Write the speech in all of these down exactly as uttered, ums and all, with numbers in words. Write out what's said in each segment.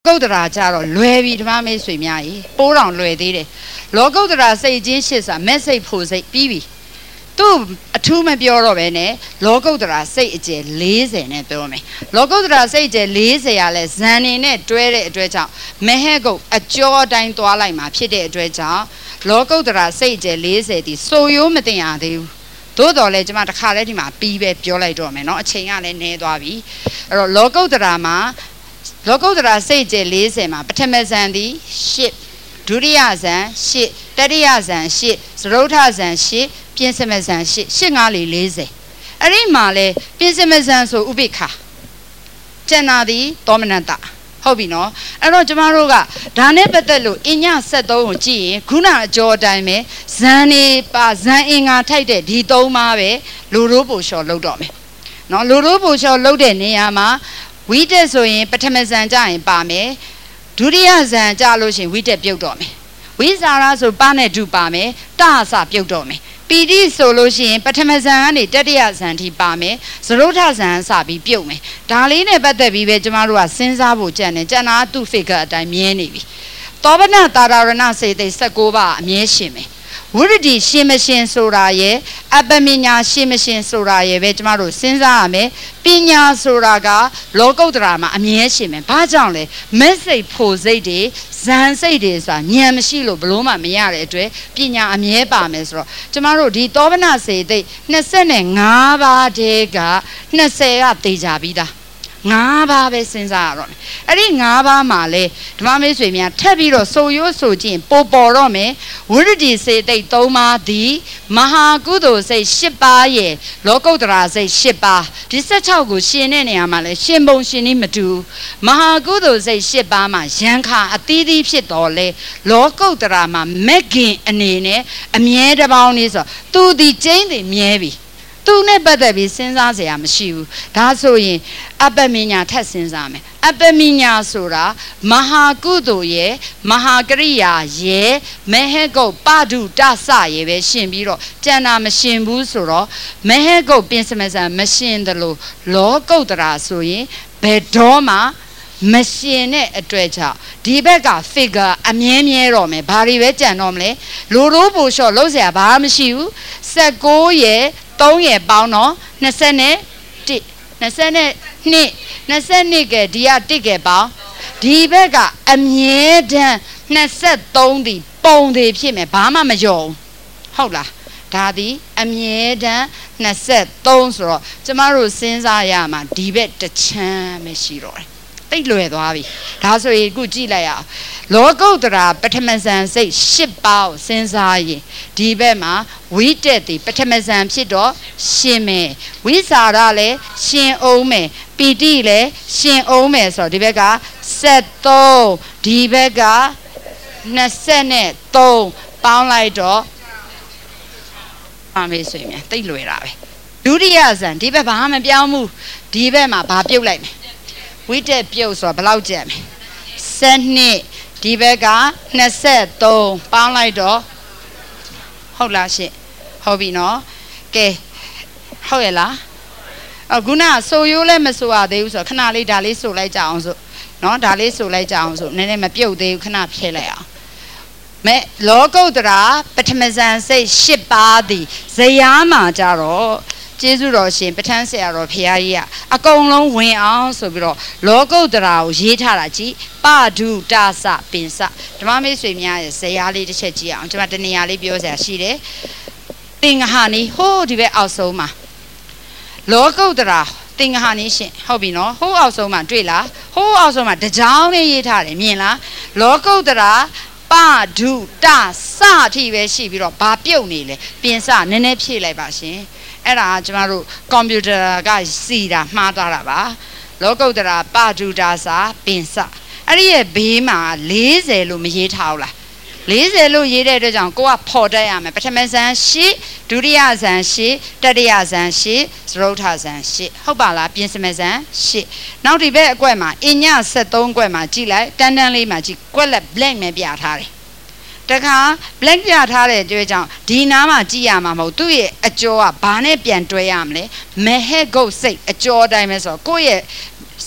ကုတ္တရာကြတော့လွယ်ပြီဓမ္မမိတ်ဆွေများကြီးပိုးတောင်လွယ်သေးတယ်လောကုတ္တရာစိတ်ချင်းရှစ်စာမက်စိတ်ဖို့စိတ်ပြီးပြီသူအထူးမပြောတော့ပဲနဲ့လောကုတ္တရာစိတ်အကျယ်၄၀နဲ့ပြောမယ်လောကုတ္တရာစိတ်အကျယ်၄၀ရလဲဇန်နေနဲ့တွဲတဲ့အတွက်ကြောင့်မဟဲကုတ်အကျော်တိုင်းသွားလိုက်မှာဖြစ်တဲ့အတွက်ကြောင့်လောကုတ္တရာစိတ်အကျယ်၄၀ဒီစိုးရိုးမတင်ရသေးဘူးသို့တော်လဲကျွန်မတစ်ခါလဲဒီမှာပြီးပဲပြောလိုက်တော့မယ်เนาะအချိန်ကလည်းနည်းသွားပြီအဲ့တော့လောကုတ္တရာမှာလောကုတ္တရာစိတ်အကျယ်၄၀မှာပထမဇန်သည်၈ဒုတိယဇန်၈တတိယဇန်၈သရုတ်ထဇန်၈ပြင်စမဇန်၈၈ငါးလေး၄၀အဲ့ဒီမှာလဲပြင်စမဇန်ဆိုဥပိ္ပခာကျန်တာသည်သောမနတဟုတ်ပြီနော်အဲ့တော့ကျမတို့ကဒါနဲ့ပတ်သက်လို့အညဆက်သုံးကိုကြည့်ရင်ခုနအကျော်အတိုင်းပဲဇန်နေပါဇန်အင်္ဂါထိုက်တဲ့ဒီသုံးပါးပဲလူရိုးပူလျှော်လုပ်တော့မယ်နော်လူရိုးပူလျှော်လုပ်တဲ့နေရာမှာဝိတက်ဆိုရင်ပထမဇန်ကြရင်ပါမယ်ဒုတိယဇန်ကြလို့ရှိရင်ဝိတက်ပြုတ်တော့မယ်ဝိဇာရဆိုပါနဲ့ဒုပါမယ်တအစပြုတ်တော့မယ်ပီတိဆိုလို့ရှိရင်ပထမဇန်ကနေတတိယဇန်ထိပါမယ်သရုတ်ထဇန်စပြီးပြုတ်မယ်ဒါလေးနဲ့ပတ်သက်ပြီးပဲကျမတို့ကစဉ်းစားဖို့ကြံတယ်ကျန်တာသူ figure အတိုင်းမြဲနေပြီသောဗနတာရဏစေတိ၁၉ပါးအမြဲရှင်မယ်ဝိရဒိရှင်မရှင်ဆိုတာရဲ့အပမညာရှင်မရှင်ဆိုတာရဲ့ပဲကျမတို့စဉ်းစားရမယ်ပညာဆိုတာကလောကုတ္တရာမှာအမြဲရှင်မယ်ဘာကြောင့်လဲမက်စိတ်ဖို့စိတ်တွေဇန်စိတ်တွေဆိုတာဉာဏ်မရှိလို့ဘလို့မှမရတဲ့အတွက်ပညာအမြဲပါမယ်ဆိုတော့ကျမတို့ဒီသောဗနစေတိ၂၅ပါးတည်းက၂၀ကသေချာပြီးသားငါးပါးပဲစဉ်းစားရတော့မယ်အဲ့ဒီငါးပါးမှာလဲဓမ္မမိတ်ဆွေများထပ်ပြီးတော့ဆိုရိုးဆိုခြင်းပေါ်ပေါ်တော့မယ်ဝိရဒိစေတိတ်၃ပါးသည်မဟာကုသိုလ်စိတ်၈ပါးရဲ့လောကုတ္တရာစိတ်၈ပါးဒီ၁၆ကိုရှင်တဲ့နေရာမှာလဲရှင်ပုံရှင်နည်းမတူမဟာကုသိုလ်စိတ်၈ပါးမှာယံခါအသီးသီးဖြစ်တော်လဲလောကုတ္တရာမှာမက်ကင်အနေနဲ့အမြဲတပေါင်းလေးဆိုသူဒီကျင်းတွေမြဲပြီသူနဲ့ပတ်သက်ပြီးစဉ်းစားစရာမရှိဘူးဒါဆိုရင်အပ္ပမညာထပ်စဉ်းစားမယ်အပ္ပမညာဆိုတာမဟာကုသိုလ်ရဲ့မဟာကရိယာရဲ့မဟေကုတ်ပဒုတဆရဲ့ပဲရှင်ပြီးတော့ကျန်တာမရှင်ဘူးဆိုတော့မဟေကုတ်ပြင်စမစံမရှင်တယ်လို့လောကုတ္တရာဆိုရင်ဘယ်တော့မှမရှင်တဲ့အတွက်ကြောင့်ဒီဘက်က figure အမြဲမြဲတော့မယ်ဘာတွေပဲကြံတော့မလဲလူရိုးပူလျှော့လုံးစရာဘာမှမရှိဘူး၁၉ရဲ့၃ရဲ့ပေါင်းတော့၂၁ ၂၂ 22ကဒီကတစ်ကပေါင်းဒီဘက်ကအမြဲတမ်း၂၃ဒီပုံတွေဖြစ်မယ်ဘာမှမယုံဟုတ်လားဒါသည်အမြဲတမ်း၂၃ဆိုတော့ကျမတို့စဉ်းစားရမှာဒီဘက်တစ်ချမ်းပဲရှိတော့တယ်တိတ်လွယ်သွားပြီဒါဆိုရင်အခုကြည့်လိုက်ရအောင်လောကုတ္တရာပထမဇန်စိတ်၈ပါးကိုစဉ်းစားရင်ဒီဘက်မှာဝိတက်သည်ပထမဇန်ဖြစ်တော့ရှင်မယ်ဝိစာရလည်းရှင်အောင်မယ်ပီတိလည်းရှင်အောင်မယ်ဆိုတော့ဒီဘက်က၁၃ဒီဘက်က၂၃ပေါင်းလိုက်တော့အမေဆိုရင်တိတ်လွယ်တာပဲဒုတိယဇန်ဒီဘက်ဘာမှမပြောင်းဘူးဒီဘက်မှာဘာပြုတ်လိုက်မယ်ဝိတက်ပြုတ်ဆိုတော့ဘယ်လောက်ကျန်မလဲ၁၂ဒီဘက်က၂၃ပေါင်းလိုက်တော့ဟုတ်လားရှင့်ဟုတ်ပြီနော်ကဲဟုတ်ရဲ့လားအခုနဆိုရိုးလည်းမဆိုရသေးဘူးဆိုတော့ခဏလေးဒါလေးဆိုလိုက်ကြအောင်ဆိုနော်ဒါလေးဆိုလိုက်ကြအောင်ဆိုနည်းနည်းမပြုတ်သေးဘူးခဏဖြည့်လိုက်အောင်မဲလောကုတ္တရာပထမဇန်စိတ်၈ပါးသည်ဇယားမှာကြတော့ကျေးဇူးတော်ရှင်ပဋ္ဌာန်းဆရာတော်ဖရာကြီးကအကုန်လုံးဝင်အောင်ဆိုပြီးတော့လောကုတ္တရာကိုရေးထားတာကြည့်ပဒုတစပင်စဓမ္မမိတ်ဆွေများရဲ့ဇယားလေးတစ်ချက်ကြည့်အောင်ကျွန်မတနေရာလေးပြောစရာရှိတယ်သင်္ဃဟာနီဟိုးဒီဘက်အောက်ဆုံးမှာလောကုတ္တရာသင်္ဃဟာနီရှင်ဟုတ်ပြီနော်ဟိုးအောက်ဆုံးမှာတွေ့လားဟိုးအောက်ဆုံးမှာတကြောင်လေးရေးထားတယ်မြင်လားလောကုတ္တရာပဒုတစအထိပဲရှိပြီးတော့ဘာပြုတ်နေလဲပြင်စနည်းနည်းဖြည့်လိုက်ပါရှင်အဲ့ဒါကျမတို့ကွန်ပျူတာကစီတာမှားသွားတာပါလောကုတ္တရာပဒုတာစာပင်စအဲ့ဒီရဲ့ဘေးမှာ၄၀လို့မရေးထားဘူးလား၄၀လို့ရေးတဲ့အတွက်ကြောင့်ကိုကဖော်တတ်ရမယ်ပထမဇန်၈ဒုတိယဇန်၈တတိယဇန်၈သရုတ်ထဇန်၈ဟုတ်ပါလားပြင်စမဇန်၈နောက်ဒီဘက်အကွက်မှာအည၁၃ကွက်မှာကြည့်လိုက်တန်းတန်းလေးမှာကြည့်ကွက်လက် blank ပဲပြထားတယ်တခါ blank ပြထားတဲ့အတွက်ကြောင့်ဒီနားမှာကြည့်ရမှာမဟုတ်သူ့ရဲ့အကျော်ကဘာနဲ့ပြန်တွဲရမလဲမဟေဂုတ်စိတ်အကျော်တိုင်းပဲဆိုတော့ကိုယ့်ရဲ့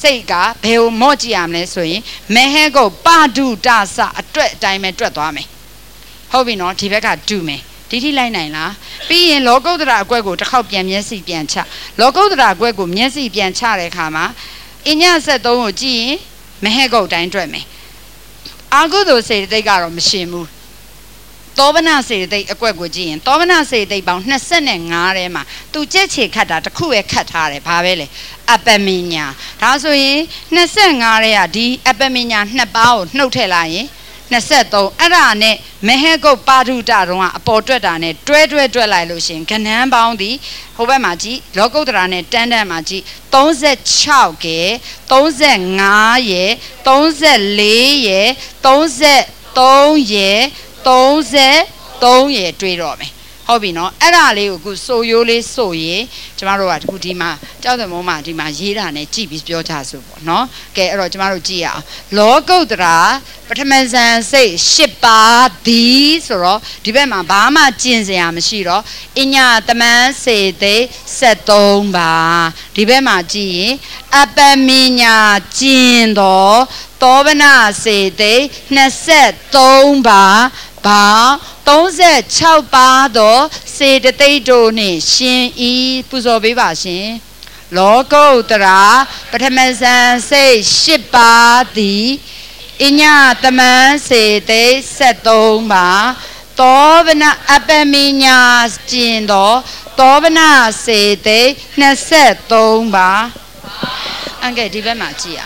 စိတ်ကဘယ်ကိုမော့ကြည့်ရမလဲဆိုရင်မဲဟဲကုတ်ပါဒုတာစအတွက်အတိုင်းပဲတွက်သွားမယ်ဟုတ်ပြီနော်ဒီဘက်ကဒုမယ်ဒီထိလိုက်နိုင်လားပြီးရင်လောကုတ္တရာအကွက်ကိုတစ်ခေါက်ပြန်မျက်စိပြန်ချလောကုတ္တရာအကွက်ကိုမျက်စိပြန်ချတဲ့အခါမှာအညဆက်သုံးကိုကြည့်ရင်မဲဟဲကုတ်တိုင်းတွက်မယ်အာကုသိုလ်စေတသိက်ကတော့မရှင်ဘူးသောဗနာစေတသိက်အကွက်ကိုကြည့်ရင်သောဗနာစေတသိက်ပေါင်းနှစ်ဆနဲ့ငါးထဲမှာသူကြက်ချေခတ်တာတစ်ခုပဲခတ်ထားတယ်ဘာပဲလဲအပမညာဒါဆိုရင်နှစ်ဆငါးထဲကဒီအပမညာနှစ်ပါးကိုနှုတ်ထည့်လိုက်ရင်နှစ်ဆက်သုံးအဲ့ဒါနဲ့မဟဲကုတ်ပါဒုတာတုံးကအပေါ်တွက်တာနဲ့တွဲတွဲတွက်လိုက်လို့ရှင်ကဏ္ဍပေါင်းသည်ဟိုဘက်မှာကြည့်လောကုတ္တရာနဲ့တန်းတန်းမှာကြည့်သုံး၆ကဲသုံး၅ရယ်သုံး၄ရယ်သုံး၃ရယ်သုံး၃ရယ်တွေးတော့မယ်ဟုတ်ပြီနော်အဲ့ဒါလေးကိုအခုစိုးရိုးလေးစိုးရင်ကျမတို့ကဒီခုဒီမှာကြောက်တဲ့မုံမှာဒီမှာရေးတာနဲ့ကြည့်ပြီးပြောကြစို့ပေါ့နော်ကဲအဲ့တော့ကျမတို့ကြည့်ရအောင်လောကုတ္တရာပထမဇန်စိတ်၈ပါးသည်ဆိုတော့ဒီဘက်မှာဘာမှကျင့်စရာမရှိတော့အညာတမန်စေသိဆက်သုံးပါဒီဘက်မှာကြည့်ရင်အပမညာကျင့်တော်သောဗနာစေသိနှစ်သုံးပါဘာသုံး၆ပါးသောစေတသိက်တို့နှင့်ရှင်ဤပူဇော်ပေးပါရှင်လောကုတ္တရာပထမဇန်စိတ်၈ပါးသည်အညတမန်စေသိဆက်သုံးပါသောဗနာအပမညာကျင်သောသောဗနာစေသိနှစ်သုံးပါအငယ်ဒီဘက်မှာကြည့်ရ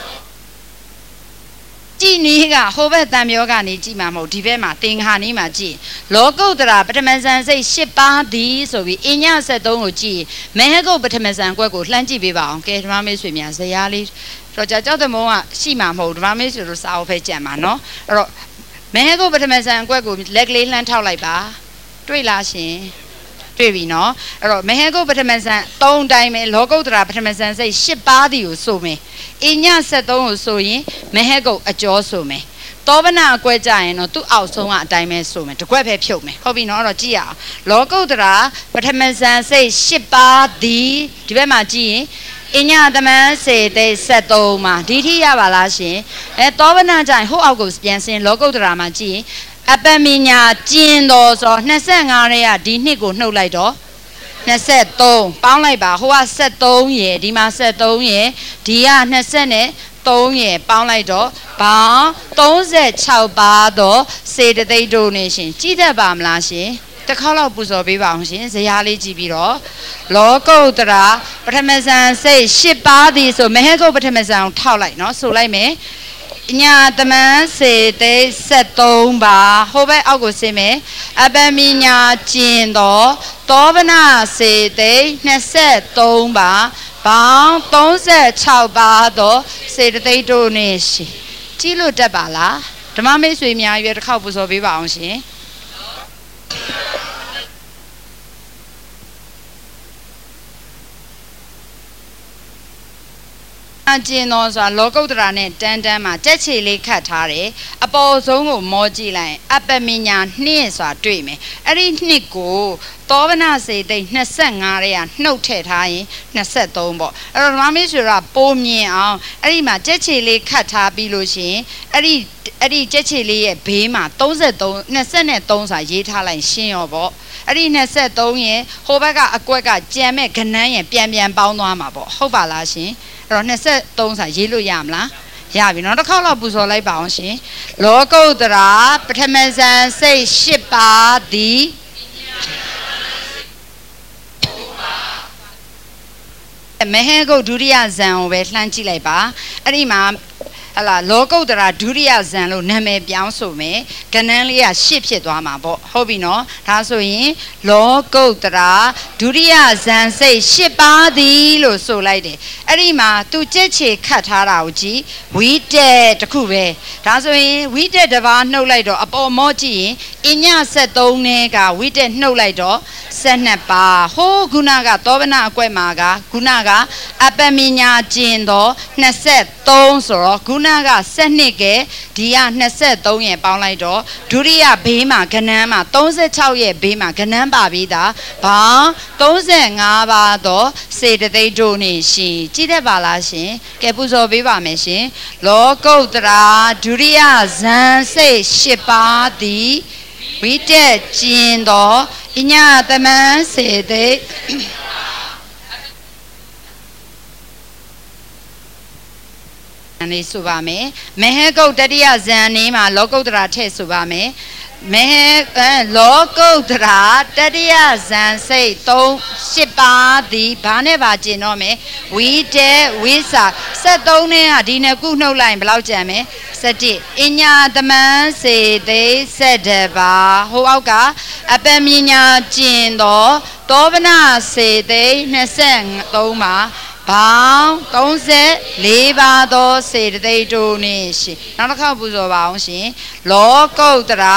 ကြည့်နီးကဟိုဘက်တံပြောကနေကြည့်မှာမဟုတ်ဒီဘက်မှာသင်္ခါနီးမှာကြည့်လောကုတ္တရာပထမဇန်စိတ်၈ပါးသည်ဆိုပြီးအညဆက်သုံးကိုကြည့်မဟကုတ်ပထမဇန်ကွက်ကိုလှမ်းကြည့်ပေးပါအောင်ကဲဓမ္မမေဆွေများဇရာလေးတော့ကြောက်ကြောက်တဲ့မုံကရှိမှာမဟုတ်ဓမ္မမေဆွေတို့စာအုပ်ပဲကြံပါနော်အဲ့တော့မဟကုတ်ပထမဇန်ကွက်ကိုလက်ကလေးလှမ်းထောက်လိုက်ပါတွေ့လားရှင်တွေ့ပြီနော်အဲ့တော့မဟကုတ်ပထမဇန်သုံးတိုင်းပဲလောကုတ္တရာပထမဇန်စိတ်၈ပါးသည်ကိုဆိုမယ်အညဆက်သုံးကိုဆိုရင်မဟကုတ်အကျော်ဆိုမယ်သောဗနာအကွက်ကြရင်တော့သူ့အောက်ဆုံးကအတိုင်းပဲဆိုမယ်တကွက်ပဲဖြုတ်မယ်ဟုတ်ပြီနော်အဲ့တော့ကြည့်ရအောင်လောကုတ္တရာပထမဇန်စိတ်၈ပါးသည်ဒီဘက်မှာကြည့်ရင်အညတမန်စေသိဆက်သုံးမှာဒီထိရပါလားရှင်အဲသောဗနာကြရင်ဟိုအောက်ကိုပြန်စင်လောကုတ္တရာမှာကြည့်ရင်အပမညာကျင်တော်ဆိုနှစ်ငါးရဲကဒီနှစ်ကိုနှုတ်လိုက်တော့နှစ်သုံးပေါင်းလိုက်ပါဟိုကဆက်သုံးရယ်ဒီမှာဆက်သုံးရယ်ဒီကနှစ်နဲ့သုံးရယ်ပေါင်းလိုက်တော့ဘောင်းသုံး၆ပါးတော့စေတသိက်တို့နေရှင်ကြည့်တတ်ပါမလားရှင်တစ်ခေါက်လောက်ပူဇော်ပေးပါအောင်ရှင်ဇရာလေးကြည့်ပြီးတော့လောကုတ္တရာပထမဇန်စိတ်၈ပါးသည်ဆိုမဟကုတ်ပထမဇန်ကိုထောက်လိုက်နော်ဆိုလိုက်မယ်ညာတမန်စေသိဆက်သုံးပါဟိုဘက်အောက်ကိုဆင်းမယ်အပမညာကျင်တော်သောဗနာစေသိနှစ်သုံးပါဘောင်းသုံး၆ပါးသောစေတသိက်တို့နှင့်ရှင်ကြည့်လို့တတ်ပါလားဓမ္မမိတ်ဆွေများရွယ်တစ်ခေါက်ပူဇော်ပေးပါအောင်ရှင်အကျဉ်တော်ဆိုတာလောကုတ္တရာနဲ့တန်းတန်းမှာကြက်ချေလေးခတ်ထားတယ်အပေါ်ဆုံးကိုမောကြည့်လိုက်အပမညာနှစ်ဆိုတာတွေ့မယ်အဲ့ဒီနှစ်ကိုသောဗနာစေသိနှစ်ငါးရဲကနှုတ်ထည့်ထားရင်နှစ်သုံးပေါ့အဲ့တော့ဓမ္မမေဆွေကပိုးမြင်အောင်အဲ့ဒီမှာကြက်ချေလေးခတ်ထားပြီးလို့ရှိရင်အဲ့ဒီအဲ့ဒီကြက်ချေလေးရဲ့ဘေးမှာသုံးသုံးနှစ်သုံးဆိုတာရေးထားလိုက်ရှင်းရောပေါ့အဲ့ဒီနှစ်သုံးရင်ဟိုဘက်ကအကွက်ကကြံမဲ့ကနန်းရင်ပြန်ပြန်ပေါင်းသွားမှာပေါ့ဟုတ်ပါလားရှင်အဲ့တော့နှစ်သုံးစာရေးလို့ရမလားရပြီနော်တစ်ခေါက်လောက်ပူဇော်လိုက်ပါအောင်ရှင်လောကုတ္တရာပထမဇန်စိတ်၈ပါးသည်မဟကုတ်ဒုတိယဇန်ကိုပဲလှမ်းကြည့်လိုက်ပါအဲ့ဒီမှာဟလာလောကုတ္တရာဒုတိယဇန်လို့နာမည်ပြောင်းဆိုမယ်ကဏ္ဍလေးကရှစ်ဖြစ်သွားမှာပေါ့ဟုတ်ပြီနော်ဒါဆိုရင်လောကုတ္တရာဒုတိယဇန်စိတ်ရှစ်ပါးသည်လို့ဆိုလိုက်တယ်အဲ့ဒီမှာသူကြက်ချေခတ်ထားတာကိုကြည့်ဝိတက်တခုပဲဒါဆိုရင်ဝိတက်တစ်ပါးနှုတ်လိုက်တော့အပေါ်မော့ကြည့်ရင်အညဆက်သုံးနဲ့ကဝိတက်နှုတ်လိုက်တော့ဆက်နှစ်ပါးဟိုးခုနကသောဗနာအကွက်မှာကခုနကအပမညာကျင်တော့နှစ်သုံးဆိုတော့ခုနနာကဆက်နှစ်ကဒီကtwenty-threeရဲ့ပေါင်းလိုက်တော့ဒုတိယဘေးမှာကဏ္ဍမှာthirty-sixရဲ့ဘေးမှာကဏ္ဍပါပြီးသားဘောင်းthirty-fiveပါတော့စေတသိက်တို့နေရှင်ကြည့်တတ်ပါလားရှင်ကဲပူဇော်ပေးပါမယ်ရှင်လောကုတ္တရာဒုတိယဇန်စိတ်eightပါးသည်ဝိတက်ကျင်သောအညသမန်းစေသိက်နေဆိုပါမယ်မဟေကုတ်တတိယဇန်နေမှာလောကုတ္တရာထည့်ဆိုပါမယ်မဟေလောကုတ္တရာတတိယဇန်စိတ်eightပါးသည်ဘာနဲ့ပါကျင်တော့မယ်ဝိတေဝိစာseventeenနဲ့ဟာဒီနှစ်ခုနှုတ်လိုက်ဘယ်လောက်ကျန်မယ်seventeenအညာသမန်းစေသိsevenပါဟိုအောက်ကအပမညာကျင်သောတောပနာစေသိtwenty-threeပါဘောင်းthirty-fourပါသောစေတသိက်တို့နှင့်ရှင်နောက်တစ်ခါပူဇော်ပါအောင်ရှင်လောကုတ္တရာ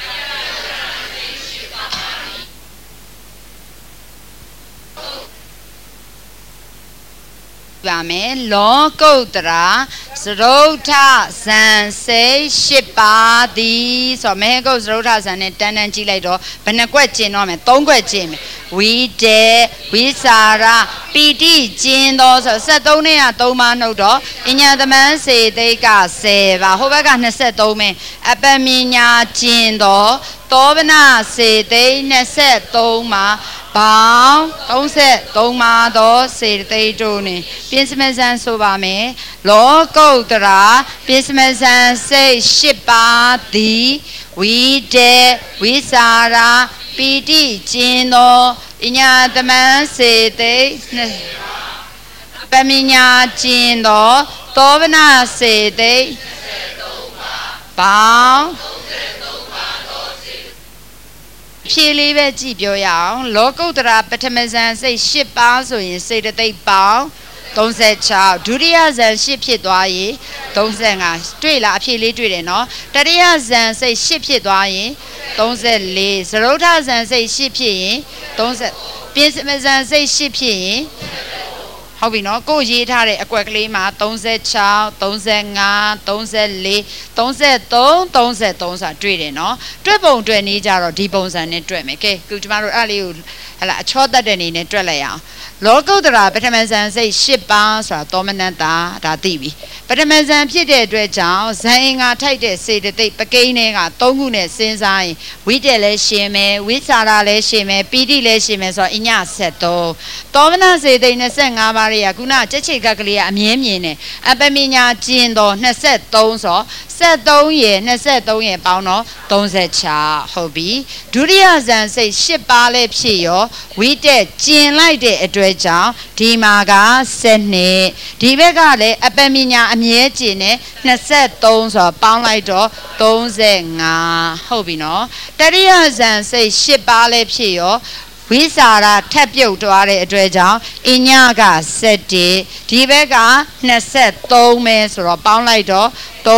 ပါမယ်လောကုတ္တရာသရုဋ္ဌဇန်စိတ်eightပါးသည်ဆိုတော့မဟေကုတ်သရုဋ္ဌဇန်နဲ့တန်းတန်းကြည့်လိုက်တော့ဘယ်နှကွက်ကျင်တော့မယ်threeကွက်ကျင်မယ်ဝိတေဝိစာရပီတိကျင်သောဆိုseventeenနဲ့ကthreeပါးနှုတ်တော့အညာသမန်းစေသိက်ကtenပါဟိုဘက်ကtwenty-threeပဲအပမညာကျင်သောတောပနာစေသိtwenty-threeမှာဘောင်းthirty-threeမှာသောစေတသိက်တို့နှင့်ပြင်းစမဇန်ဆိုပါမယ်လောကုတ္တရာပြင်းစမဇန်စိတ်eightပါးသည်ဝိတေဝိစာရပီတိကျင်သောအညာသမန်းစေသိက်ပမညာကျင်သောတောပနာစေသိက်ဘောင်းဖြေလေးပဲကြည့်ပြောရအောင်လောကုတ္တရာပထမဇန်စိတ်eightပါးဆိုရင်စေတသိက်ပေါင်းthirty-sixဒုတိယဇန်eightဖြစ်သွားရင်thirty-fiveတွေ့လားအဖြေလေးတွေ့တယ်နော်တတိယဇန်စိတ်eightဖြစ်သွားရင်thirty-fourသရုဋ္ဌဇန်စိတ်eightဖြစ်ရင်thirtyပြင်းစမဇန်စိတ်eightဖြစ်ရင်ဟုတ်ပြီနော်ကိုရေးထားတဲ့အကွက်ကလေးမှာthirty-six thirty-five thirty-four thirty-three thirty-threeစာတွေ့တယ်နော်တွက်ပုံတွက်နေကြတော့ဒီပုံစံနဲ့တွက်မယ်ကဲခုကျမတို့အဲ့လေးကိုဟလာအချောတတ်တဲ့နေနဲ့တွက်လိုက်အောင်လောကုတ္တရာပထမဇန်စိတ်eightပါးဆိုတာသောမနတ္တာဒါသိပြီပထမဇန်ဖြစ်တဲ့အတွက်ကြောင့်ဇန်အင်္ဂါထိုက်တဲ့စေတသိက်ပကိန်းတွေကသုံးခုနဲ့စဉ်းစားရင်ဝိတက်လည်းရှင်မယ်ဝိစာရလည်းရှင်မယ်ပီတိလည်းရှင်မယ်ဆိုတော့အညseventeenသောမနစေသိက်twenty-fiveပါးတွေကခုနကြက်ချိတ်ကကလေးကအမြဲမြင်တယ်အပမညာကျင်တော်twenty-threeဆိုseventeenရဲ့twenty-threeရဲ့ပေါင်းတော့thirty-sixဟုတ်ပြီဒုတိယဇန်စိတ်eightပါးလည်းဖြစ်ရောဝိတက်ကျင်လိုက်တဲ့အတွက်ကြောင့်ဒီမှာကtwelveဒီဘက်ကလည်းအပမညာအမြဲကျင်နဲ့twenty-threeဆိုပေါင်းလိုက်တော့thirty-fiveဟုတ်ပြီနော်တတိယဇန်စိတ်eightပါးလည်းဖြစ်ရောဝိစာရထပ်ပြုတ်သွားတဲ့အတွက်ကြောင့်အညကsevenဒီဘက်ကtwenty-threeပဲဆိုတော့ပေါင်းလိုက်တော့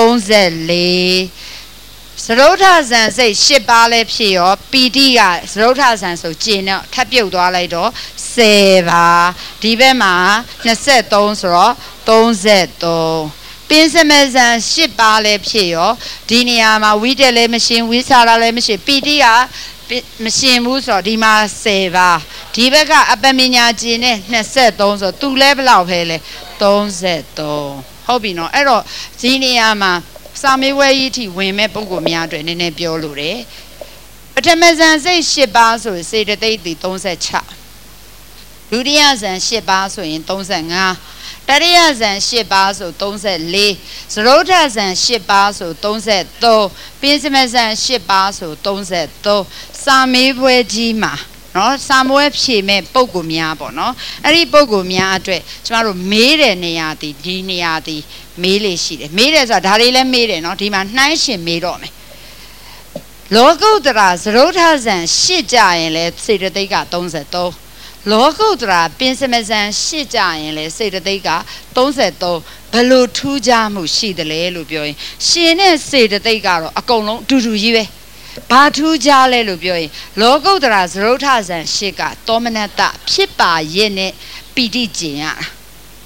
thirty-fourသရုဋ္ဌဇန်စိတ်eightပါးလည်းဖြစ်ရောပီတိကသရုဋ္ဌဇန်ဆိုကျင်တော့ထပ်ပြုတ်သွားလိုက်တော့tenပါဒီဘက်မှာtwenty-threeဆိုတော့thirty-threeပင်းစမဇန်eightပါးလည်းဖြစ်ရောဒီနေရာမှာဝိတက်လည်းမရှင်ဝိစာရလည်းမရှင်ပီတိကမရှင်ဘူးဆိုတော့ဒီမှာtenပါဒီဘက်ကအပမညာကျင်နဲ့twenty-threeဆိုသူလဲဘယ်လောက်ပဲလဲthirty-threeဟုတ်ပြီနော်အဲ့တော့ဒီနေရာမှာစာမေးပွဲကြီးထိဝင်မဲ့ပုံကိုများအတွက်နည်းနည်းပြောလို့တယ်ပထမဇန်စိတ်eightပါးဆိုရင်စေတသိက်ဒီthirty-sixဒုတိယဇန်eightပါးဆိုရင်thirty-fiveတတိယဇန်eightပါးဆိုthirty-fourသရုဋ္ဌဇန်eightပါးဆိုthirty-threeပင်းစမဇန်eightပါးဆိုthirty-threeစာမေးပွဲကြီးမှာနော်စာမေးပွဲဖြေမဲ့ပုံကိုများပေါ့နော်အဲ့ဒီပုံကိုများအတွက်ကျမတို့မေးတဲ့နေရာဒီဒီနေရာဒီမေးလေးရှိတယ်မေးတယ်ဆိုတာဒါတွေလည်းမေးတယ်နော်ဒီမှာနှိုင်းရှင်မေးတော့မယ်လောကုတ္တရာသရုဋ္ဌဇန်eightကြရင်လဲစေတသိက်ကthirty-threeလောကုတ္တရာပင်စမဇန်eightကြရင်လဲစေတသိက်ကthirty-threeဘယ်လိုထူးခြားမှုရှိတယ်လဲလို့ပြောရင်ရှင်နဲ့စေတသိက်ကတော့အကုန်လုံးအတူတူကြီးပဲဘာထူးခြားလဲလို့ပြောရင်လောကုတ္တရာသရုဋ္ဌဇန်eightကသောမနတ္တဖြစ်ပါရဲ့နဲ့ပီတိကျင်ရတာ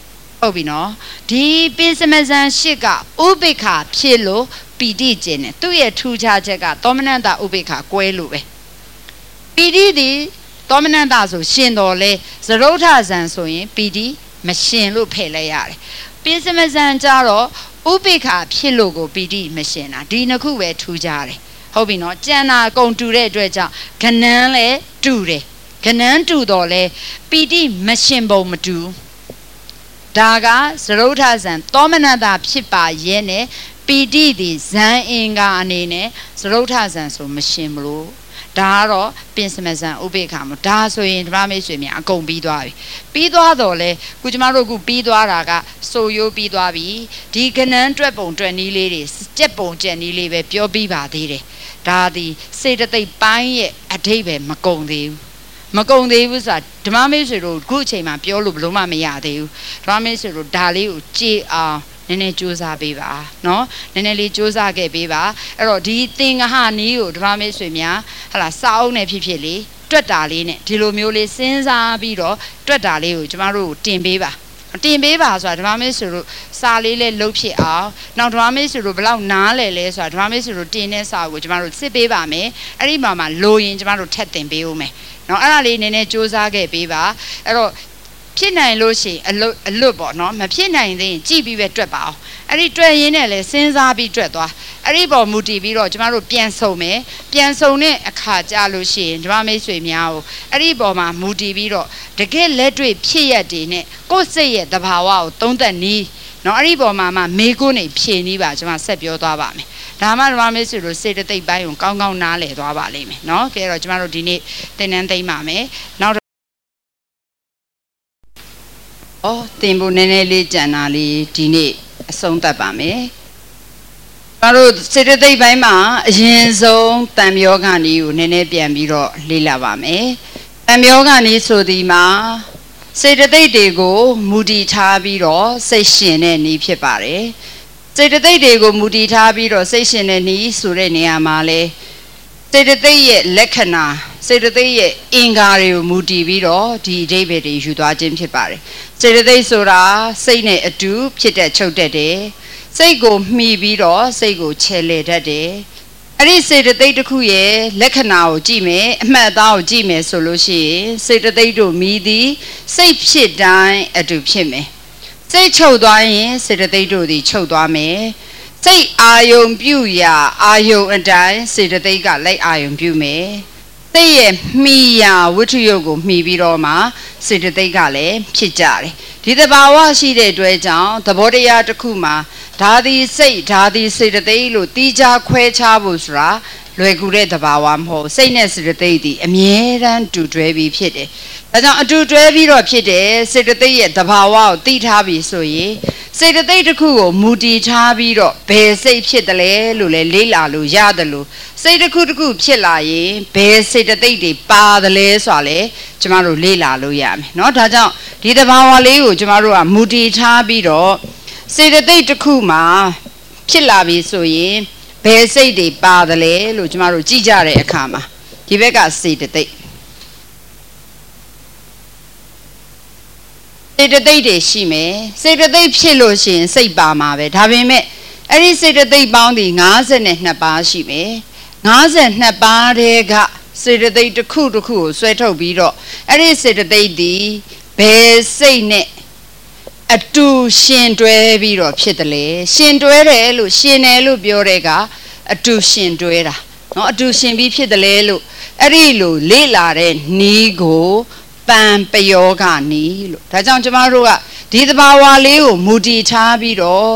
ဟုတ်ပြီနော်ဒီပင်စမဇန်ရှစ်ကဥပိ္ပခာဖြစ်လို့ပီတိကျင်တယ်သူ့ရဲ့ထူခြားချက်ကသောမနတဥပိ္ပခာကွဲလို့ပဲပီတိဒီသောမနတဆိုရှင်တော်လဲသရုဋ္ဌဇန်ဆိုရင်ပီတိမရှင်လို့ဖယ်လိုက်ရတယ်ပင်စမဇန်ကြတော့ဥပိ္ပခာဖြစ်လို့ကိုပီတိမရှင်တာဒီနှစ်ခုပဲထူးခြားတယ်ဟုတ်ပြီနော်ကြံတာအကုန်တူတဲ့အတွက်ကြောင့်ခဏန်းလဲတူတယ်ခဏန်းတူတော့လဲပီတိမရှင်ပုံမတူဒါကသရုဋ္ဌဇန်သောမနတဖြစ်ပါရဲ့နဲ့ပီတိဒီဇန်အင်္ဂါအနေနဲ့သရုဋ္ဌဇန်ဆိုမရှင်မလို့ဒါကတော့ပင်စမဇန်ဥပိ္ပခာမဒါဆိုရင်ဓမ္မမိတ်ဆွေများအကုန်ပြီးသွားပြီပြီးသွားတော့လေခုကျမတို့ခုပြီးသွားတာကဆိုရိုးပြီးသွားပြီဒီကနန်းတွက်ပုံတွက်နည်းလေးတွေကြက်ပုံကြက်နည်းလေးပဲပြောပြီးပါသေးတယ်ဒါသည်စေတသိက်ပိုင်းရဲ့အဓိပ္ပာယ်မကုန်သေးဘူးမကုန်သေးဘူးဆိုတာဓမ္မမိတ်ဆွေတို့ခုအချိန်မှာပြောလို့ဘလို့မှမရသေးဘူးဓမ္မမိတ်ဆွေတို့ဒါလေးကိုကြည်အောင်နည်းနည်းစူးစမ်းပေးပါနော်နည်းနည်းလေးစူးစမ်းခဲ့ပေးပါအဲ့တော့ဒီသင်္ကဟနီးကိုဓမ္မမိတ်ဆွေများဟလာစာအုပ်နဲ့ဖြစ်ဖြစ်လေးတွက်တာလေးနဲ့ဒီလိုမျိုးလေးစဉ်းစားပြီးတော့တွက်တာလေးကိုကျမတို့တင်ပေးပါတင်ပေးပါဆိုတာဓမ္မမိတ်ဆွေတို့စာလေးလေးလှုပ်ဖြစ်အောင်နောက်ဓမ္မမိတ်ဆွေတို့ဘယ်လောက်နားလဲလဲဆိုတာဓမ္မမိတ်ဆွေတို့တင်တဲ့စာကိုကျမတို့စစ်ပေးပါမယ်အဲ့ဒီမှာမှလိုရင်ကျမတို့ထပ်တင်ပေးဦးမယ်နော်အဲ့ဒါလေးနည်းနည်းစူးစမ်းခဲ့ပေးပါအဲ့တော့ဖြစ်နိုင်လို့ရှိရင်အလွတ်အလွတ်ပေါ့နော်မဖြစ်နိုင်သေးရင်ကြည့်ပြီးပဲတွက်ပါအောင်အဲ့ဒီတွက်ရင်းနဲ့လဲစဉ်းစားပြီးတွက်သွားအဲ့ဒီပေါ်မူတည်ပြီးတော့ကျမတို့ပြန်ဆုံမယ်ပြန်ဆုံတဲ့အခါကြာလို့ရှိရင်ဓမ္မမိတ်ဆွေများကိုအဲ့ဒီပေါ်မှာမူတည်ပြီးတော့တကယ်လက်တွေ့ဖြစ်ရတဲ့နဲ့ကိုယ်စိတ်ရဲ့သဘာဝကိုသုံးသပ်နည်းနော်အဲ့ဒီပေါ်မှာမှမေကိုနေဖြေနည်းပါကျမဆက်ပြောသွားပါမယ်ဒါမှဓမ္မမိတ်ဆွေတို့စေတသိက်ပိုင်းကိုကောင်းကောင်းနားလည်သွားပါလိမ့်မယ်နော်ကဲတော့ကျမတို့ဒီနေ့သင်တန်းသိမ်းပါမယ်နောက်အော်သင်ဖို့နည်းနည်းလေးကြံတာလေးဒီနေ့အဆုံးသတ်ပါမယ်ကျမတို့စေတသိက်ပိုင်းမှာအရင်ဆုံးတန်မျောကနည်းကိုနည်းနည်းပြန်ပြီးတော့လေ့လာပါမယ်တန်မျောကနည်းဆိုဒီမှာစေတသိက်တွေကိုမူတည်ထားပြီးတော့စိတ်ရှင်တဲ့နည်းဖြစ်ပါတယ်စေတသိက်တွေကိုမူတည်ထားပြီးတော့စိတ်ရှင်တဲ့နည်းဆိုတဲ့နေရာမှာလဲစေတသိက်ရဲ့လက္ခဏာစေတသိက်ရဲ့အင်္ဂါတွေကိုမူတည်ပြီးတော့ဒီအဓိပ္ပာယ်တွေယူသွားခြင်းဖြစ်ပါတယ်စေတသိက်ဆိုတာစိတ်နဲ့အတူဖြစ်တဲ့ချုပ်တတ်တယ်စိတ်ကိုမှီပြီးတော့စိတ်ကိုချဲလေတတ်တယ်အဲ့ဒီစေတသိက်တစ်ခုရဲ့လက္ခဏာကိုကြည့်မယ်အမှတ်အသားကိုကြည့်မယ်ဆိုလို့ရှိရင်စေတသိက်တို့မြည်သည်စိတ်ဖြစ်တိုင်းအတူဖြစ်မယ်စိတ်ချုပ်သွားရင်စေတသိက်တို့သည်ချုပ်သွားမယ်စိတ်အာယုံပြုရာအာယုံအတိုင်းစေတသိက်ကလိုက်အာယုံပြုမယ်စိတ်ရဲ့မှီရာဝိတ္ထုယုတ်ကိုမှီပြီးတော့မှစေတသိက်ကလည်းဖြစ်ကြတယ်ဒီသဘာဝရှိတဲ့အတွက်ကြောင့်သဘောတရားတစ်ခုမှာဓာတိစိတ်ဓာတိစေတသိက်လို့တီးခြားခွဲခြားဖို့ဆိုတာလွယ်ကူတဲ့သဘာဝမဟုတ်စိတ်နဲ့စေတသိက်ဒီအမြဲတမ်းတူတွဲပြီးဖြစ်တယ်ဒါကြောင့်အတူတွဲပြီးတော့ဖြစ်တယ်စေတသိက်ရဲ့သဘာဝကိုသိထားပြီးဆိုရင်စေတသိက်တစ်ခုကိုမူတည်ထားပြီးတော့ဘယ်စိတ်ဖြစ်တယ်လဲလို့လဲလေ့လာလို့ရတယ်လို့စိတ်တစ်ခုတစ်ခုဖြစ်လာရင်ဘယ်စေတသိက်တွေပါတယ်လဲဆိုတာလဲကျမတို့လေ့လာလို့ရမယ်เนาะဒါကြောင့်ဒီသဘာဝလေးကိုကျမတို့ကမူတည်ထားပြီးတော့စေတသိက်တစ်ခုမှာဖြစ်လာပြီဆိုရင်ဘယ်စိတ်တွေပါတယ်လဲလို့ကျမတို့ကြည့်ကြတဲ့အခါမှာဒီဘက်ကစေတသိက်စေတသိက်တွေရှိမယ်စေတသိက်ဖြစ်လို့ရှိရင်စိတ်ပါမှာပဲဒါပေမဲ့အဲ့ဒီစေတသိက်ပေါင်းဒီ၅၂ပါးရှိမယ်၅၂ပါးတဲ့ကစေတသိက်တစ်ခုတစ်ခုကိုဆွဲထုတ်ပြီးတော့အဲ့ဒီစေတသိက်ဒီဘယ်စိတ်နဲ့အတူရှင်တွဲပြီးတော့ဖြစ်တယ်လေရှင်တွဲတယ်လို့ရှင်တယ်လို့ပြောတဲ့ကအတူရှင်တွဲတာเนาะအတူရှင်ပြီးဖြစ်တယ်လေလို့အဲ့ဒီလိုလေ့လာတဲ့နီးကိုပံပယောဂနီးလို့ဒါကြောင့်ကျမတို့ကဒီသဘာဝလေးကိုမူတည်ထားပြီးတော့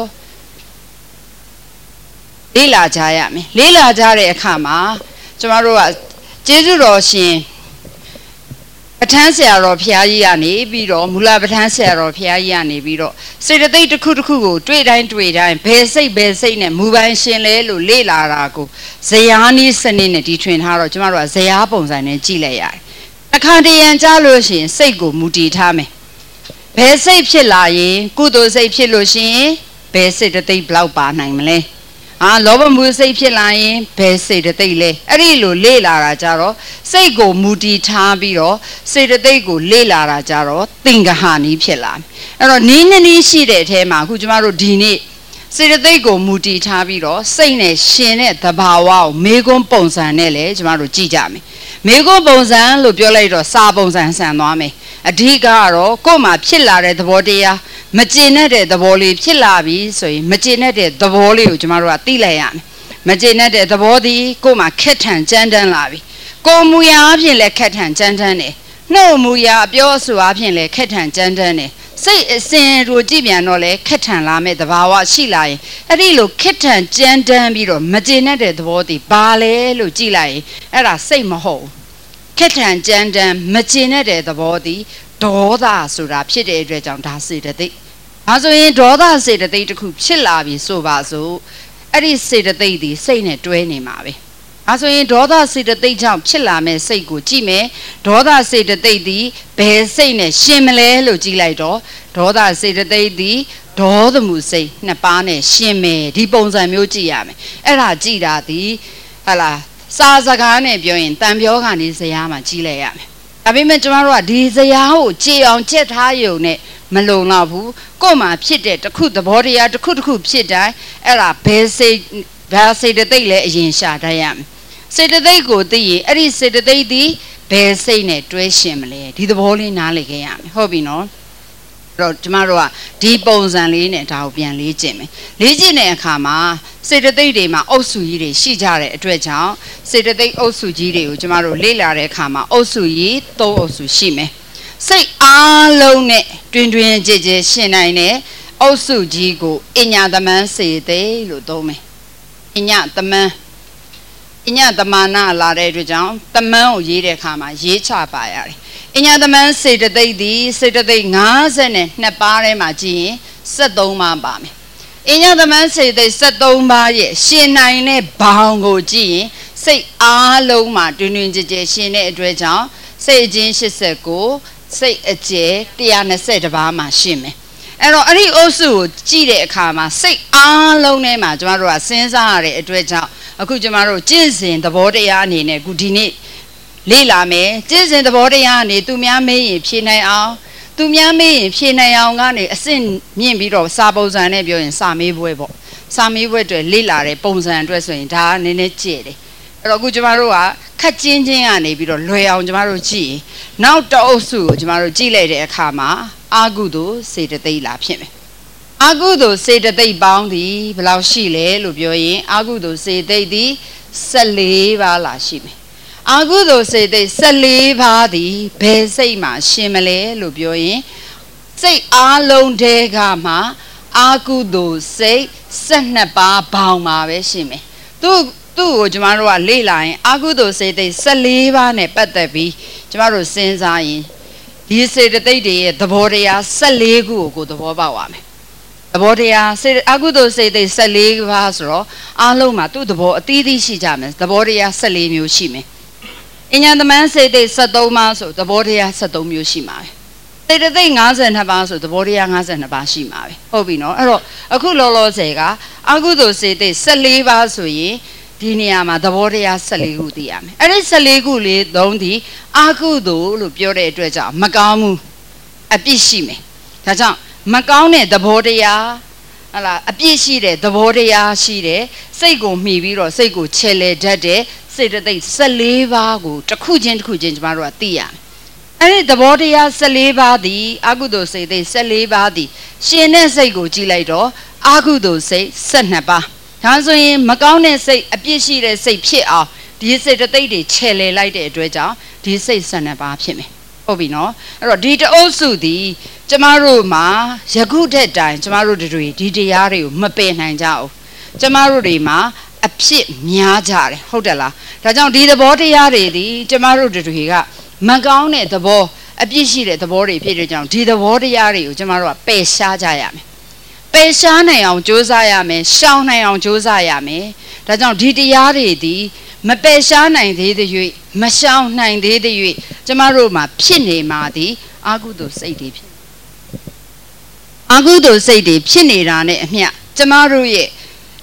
လေ့လာကြရမယ်လေ့လာကြတဲ့အခါမှာကျမတို့ကကျေးဇူးတော်ရှင်ပဋ္ဌာန်းဆရာတော်ဘုရားကြီးကနေပြီးတော့မူလပဋ္ဌာန်းဆရာတော်ဘုရားကြီးကနေပြီးတော့စေတသိက်တစ်ခုတစ်ခုကိုတွေ့တိုင်းတွေ့တိုင်းဘယ်စိတ်ဘယ်စိတ်နဲ့မူပိုင်းရှင်လဲလို့လေ့လာတာကိုဇယားနီးစနစ်နဲ့ဒီထွင်ထားတော့ကျမတို့ကဇယားပုံစံနဲ့ကြည့်လိုက်ရတယ်အခါတရံကြားလို့ရှိရင်စိတ်ကိုမူတည်ထားမယ်ဘယ်စိတ်ဖြစ်လာရင်ကုသိုလ်စိတ်ဖြစ်လို့ရှိရင်ဘယ်စေတသိက်ဘလောက်ပါနိုင်မလဲအာလောဘမှုစိတ်ဖြစ်လာရင်ဘယ်စေတသိက်လဲအဲ့ဒီလိုလေ့လာတာကြတော့စိတ်ကိုမူတည်ထားပြီးတော့စေတသိက်ကိုလေ့လာတာကြတော့သင်္ကဟနီးဖြစ်လာအဲ့တော့နီးနီးနီးရှိတဲ့အထဲမှာအခုကျမတို့ဒီနေ့စေတသိက်ကိုမူတည်ထားပြီးတော့စိတ်နဲ့ရှင်တဲ့သဘာဝကိုမေကွန်းပုံစံနဲ့လည်းကျမတို့ကြည့်ကြမယ်မေကွန်းပုံစံလို့ပြောလိုက်တော့စာပုံစံဆန်သွားမယ်အဓိကကတော့ကိုယ်မှာဖြစ်လာတဲ့သဘောတရားမကျင်တဲ့သဘောလေးဖြစ်လာပြီဆိုရင်မကျင်တဲ့သဘောလေးကိုကျမတို့ကသိလိုက်ရမယ်မကျင်တဲ့သဘောသည်ကိုယ်မှာခက်ထန်ကြမ်းတမ်းလာပြီကိုယ်မူရာအဖြစ်လည်းခက်ထန်ကြမ်းတမ်းတယ်နှုတ်မူရာအပြောအဆိုအဖြစ်လည်းခက်ထန်ကြမ်းတမ်းတယ်စိတ်အစဉ်ကိုကြည့်ပြန်တော့လေခက်ထန်လာမဲ့သဘာဝရှိလာရင်အဲ့ဒီလိုခက်ထန်ကြမ်းတမ်းပြီးတော့မကျင်တဲ့သဘောသည်ဘာလဲလို့ကြည့်လိုက်ရင်အဲ့ဒါစိတ်မဟုတ်ခက်ထန်ကြမ်းတမ်းမကျင်တဲ့သဘောသည်ဒေါသဆိုတာဖြစ်တဲ့အတွက်ကြောင့်ဒါစေတသိက်။ဒါဆိုရင်ဒေါသစေတသိက်တစ်ခုဖြစ်လာပြီဆိုပါစို့အဲ့ဒီစေတသိက်ဒီစိတ်နဲ့တွဲနေမှာပဲ။ဒါဆိုရင်ဒေါသစေတသိက်ကြောင့်ဖြစ်လာမဲ့စိတ်ကိုကြည့်မယ်။ဒေါသစေတသိက်ဒီဘယ်စိတ်နဲ့ရှင်မလဲလို့ကြည့်လိုက်တော့ဒေါသစေတသိက်ဒီဒေါသမှုစိတ်နှစ်ပါးနဲ့ရှင်မယ်ဒီပုံစံမျိုးကြည့်ရမယ်။အဲ့ဒါကြည့်တာဒီဟလာစာစကားနဲ့ပြောရင်တန်ပြောကနေဇရာမှာကြည့်လိုက်ရမယ်။ဒါပေမဲ့ကျမတို့ကဒီဇရာကိုကြည်အောင်ချက်ထားရုံနဲ့မလုံလောက်ဘူးကို့မှာဖြစ်တဲ့တစ်ခုသဘောတရားတစ်ခုတစ်ခုဖြစ်တိုင်းအဲ့ဒါဘယ်စိတ်ဘာစေတသိက်လဲအရင်ရှာတတ်ရမယ်စေတသိက်ကိုသိရင်အဲ့ဒီစေတသိက်ဒီဘယ်စိတ်နဲ့တွဲရှင်မလဲဒီသဘောလေးနားလည်ခဲ့ရမယ်ဟုတ်ပြီနော်အဲ့တော့ကျမတို့ကဒီပုံစံလေးနဲ့ဒါကိုပြန်လေ့ကျင့်မယ်လေ့ကျင့်တဲ့အခါမှာစေတသိက်တွေမှာအုပ်စုကြီးတွေရှိကြတဲ့အတွက်ကြောင့်စေတသိက်အုပ်စုကြီးတွေကိုကျမတို့လေ့လာတဲ့အခါမှာအုပ်စုကြီးသုံးအုပ်စုရှိမယ်စိတ်အားလုံးနဲ့တွင်တွင်ကြည်ကြည်ရှင်နိုင်တဲ့အုပ်စုကြီးကိုအညာသမန်းစေသိလို့သုံးမယ်အညာသမန်းအညာသမနာလာတဲ့အတွက်ကြောင့်သမန်းကိုရေးတဲ့အခါမှာရေးချပါရတယ်အညာသမန်းစေတသိက်သည်စေတသိက်၅၂ပါးထဲမှာကြည့်ရင်၁၃ပါးပါမယ်အညာသမန်းစေတသိက်၁၃ပါးရဲ့ရှင်နိုင်တဲ့ဘောင်ကိုကြည့်ရင်စိတ်အားလုံးမှာတွင်တွင်ကြည်ကြည်ရှင်တဲ့အတွက်ကြောင့်စိတ်အချင်း၈၉စိတ်အကျယ်၁၂၁ပါးမှာရှင်းမယ်အဲ့တော့အဲ့ဒီအုပ်စုကိုကြည့်တဲ့အခါမှာစိတ်အားလုံးထဲမှာကျမတို့ကစဉ်းစားရတဲ့အတွက်ကြောင့်အခုကျမတို့ကျင့်စဉ်သဘောတရားအနေနဲ့အခုဒီနေ့လေ့လာမယ်ကျင့်စဉ်သဘောတရားအနေသူများမေးရင်ဖြေနိုင်အောင်သူများမေးရင်ဖြေနိုင်အောင်ကနေအစစ်မြင့်ပြီးတော့စာပုံစံနဲ့ပြောရင်စာမေးပွဲပေါ့စာမေးပွဲတွေလေ့လာတဲ့ပုံစံအတွက်ဆိုရင်ဒါကနည်းနည်းကျဲတယ်အဲ့တော့အခုကျမတို့ကခက်ချင်းချင်းကနေပြီးတော့လွယ်အောင်ကျမတို့ကြည့်ရင်နောက်တအုပ်စုကိုကျမတို့ကြည့်လိုက်တဲ့အခါမှာအာကုသိုလ်စေတသိက်လာဖြစ်မယ်အာကုသိုလ်စေတသိက်ပေါင်းသည်ဘယ်လောက်ရှိလဲလို့ပြောရင်အာကုသိုလ်စေတသိက်သည်၁၄ပါးလာရှိမယ်အာကုသိုလ်စေတသိက်၁၄ပါးသည်ဘယ်စိတ်မှာရှင်မလဲလို့ပြောရင်စိတ်အားလုံးတည်းကမှအာကုသိုလ်စိတ်၁၂ပါးပေါင်းမှာပဲရှင်မယ်သူသူ့ကိုကျမတို့ကလေ့လာရင်အာကုသိုလ်စေတသိက်၁၄ပါးနဲ့ပတ်သက်ပြီးကျမတို့စဉ်းစားရင်ဒီစေတသိက်တွေရဲ့သဘောတရား၁၄ခုကိုကိုသဘောပေါက်ရမယ်သဘောတရားစေအာကုသိုလ်စေတသိက်၁၄ပါးဆိုတော့အားလုံးမှာသူ့သဘောအသီးသီးရှိကြမယ်သဘောတရား၁၄မျိုးရှိမယ်အညာသမန်းစေတသိက်၁၃ပါးဆိုသဘောတရား၁၃မျိုးရှိမှာပဲစေတသိက်၅၂ပါးဆိုသဘောတရား၅၂ပါးရှိမှာပဲဟုတ်ပြီနော်အဲ့တော့အခုလောလောဆယ်ကအာကုသိုလ်စေတသိက်၁၄ပါးဆိုရင်ဒီနေရာမှာသဘောတရား၁၄ခုသိရမယ်အဲ့ဒီ၁၄ခုလေးသုံးသည်အာကုသိုလ်လို့ပြောတဲ့အတွက်ကြောင့်မကောင်းဘူးအပြစ်ရှိမယ်ဒါကြောင့်မကောင်းတဲ့သဘောတရားဟလာအပြစ်ရှိတဲ့သဘောတရားရှိတဲ့စိတ်ကိုမှီပြီးတော့စိတ်ကိုချဲလေတတ်တဲ့စေတသိက်၁၄ပါးကိုတစ်ခုချင်းတစ်ခုချင်းကျမတို့ကသိရမယ်အဲ့ဒီသဘောတရား၁၄ပါးသည်အာကုသိုလ်စေတသိက်၁၄ပါးသည်ရှင်တဲ့စိတ်ကိုကြည့်လိုက်တော့အာကုသိုလ်စိတ်၁၂ပါးဒါဆိုရင်မကောင်းတဲ့စိတ်အပြစ်ရှိတဲ့စိတ်ဖြစ်အောင်ဒီစေတသိက်တွေခြေလေလိုက်တဲ့အတွက်ကြောင့်ဒီစိတ်၁၂ပါးဖြစ်မယ်ဟုတ်ပြီနော်အဲ့တော့ဒီတအုပ်စုသည်ကျမတို့မှာယခုထက်တိုင်ကျမတို့တွေဒီတရားတွေကိုမပယ်နိုင်ကြဘူးကျမတို့တွေမှာအဖြစ်များကြတယ်ဟုတ်တယ်လားဒါကြောင့်ဒီသဘောတရားတွေသည်ကျမတို့တွေကမကောင်းတဲ့သဘောအပြစ်ရှိတဲ့သဘောတွေဖြစ်တဲ့ကြောင့်ဒီသဘောတရားတွေကိုကျမတို့ကပယ်ရှားကြရမယ်ပယ်ရှားနိုင်အောင်ကြိုးစားရမယ်ရှောင်နိုင်အောင်ကြိုးစားရမယ်ဒါကြောင့်ဒီတရားတွေသည်မပယ်ရှားနိုင်သေးတဲ့၍မရှောင်နိုင်သေးတဲ့၍ကျမတို့မှာဖြစ်နေမှာသည်အာကုသိုလ်စိတ်တွေဖြစ်အာကုသိုလ်စိတ်တွေဖြစ်နေတာနဲ့အမျှကျမတို့ရဲ့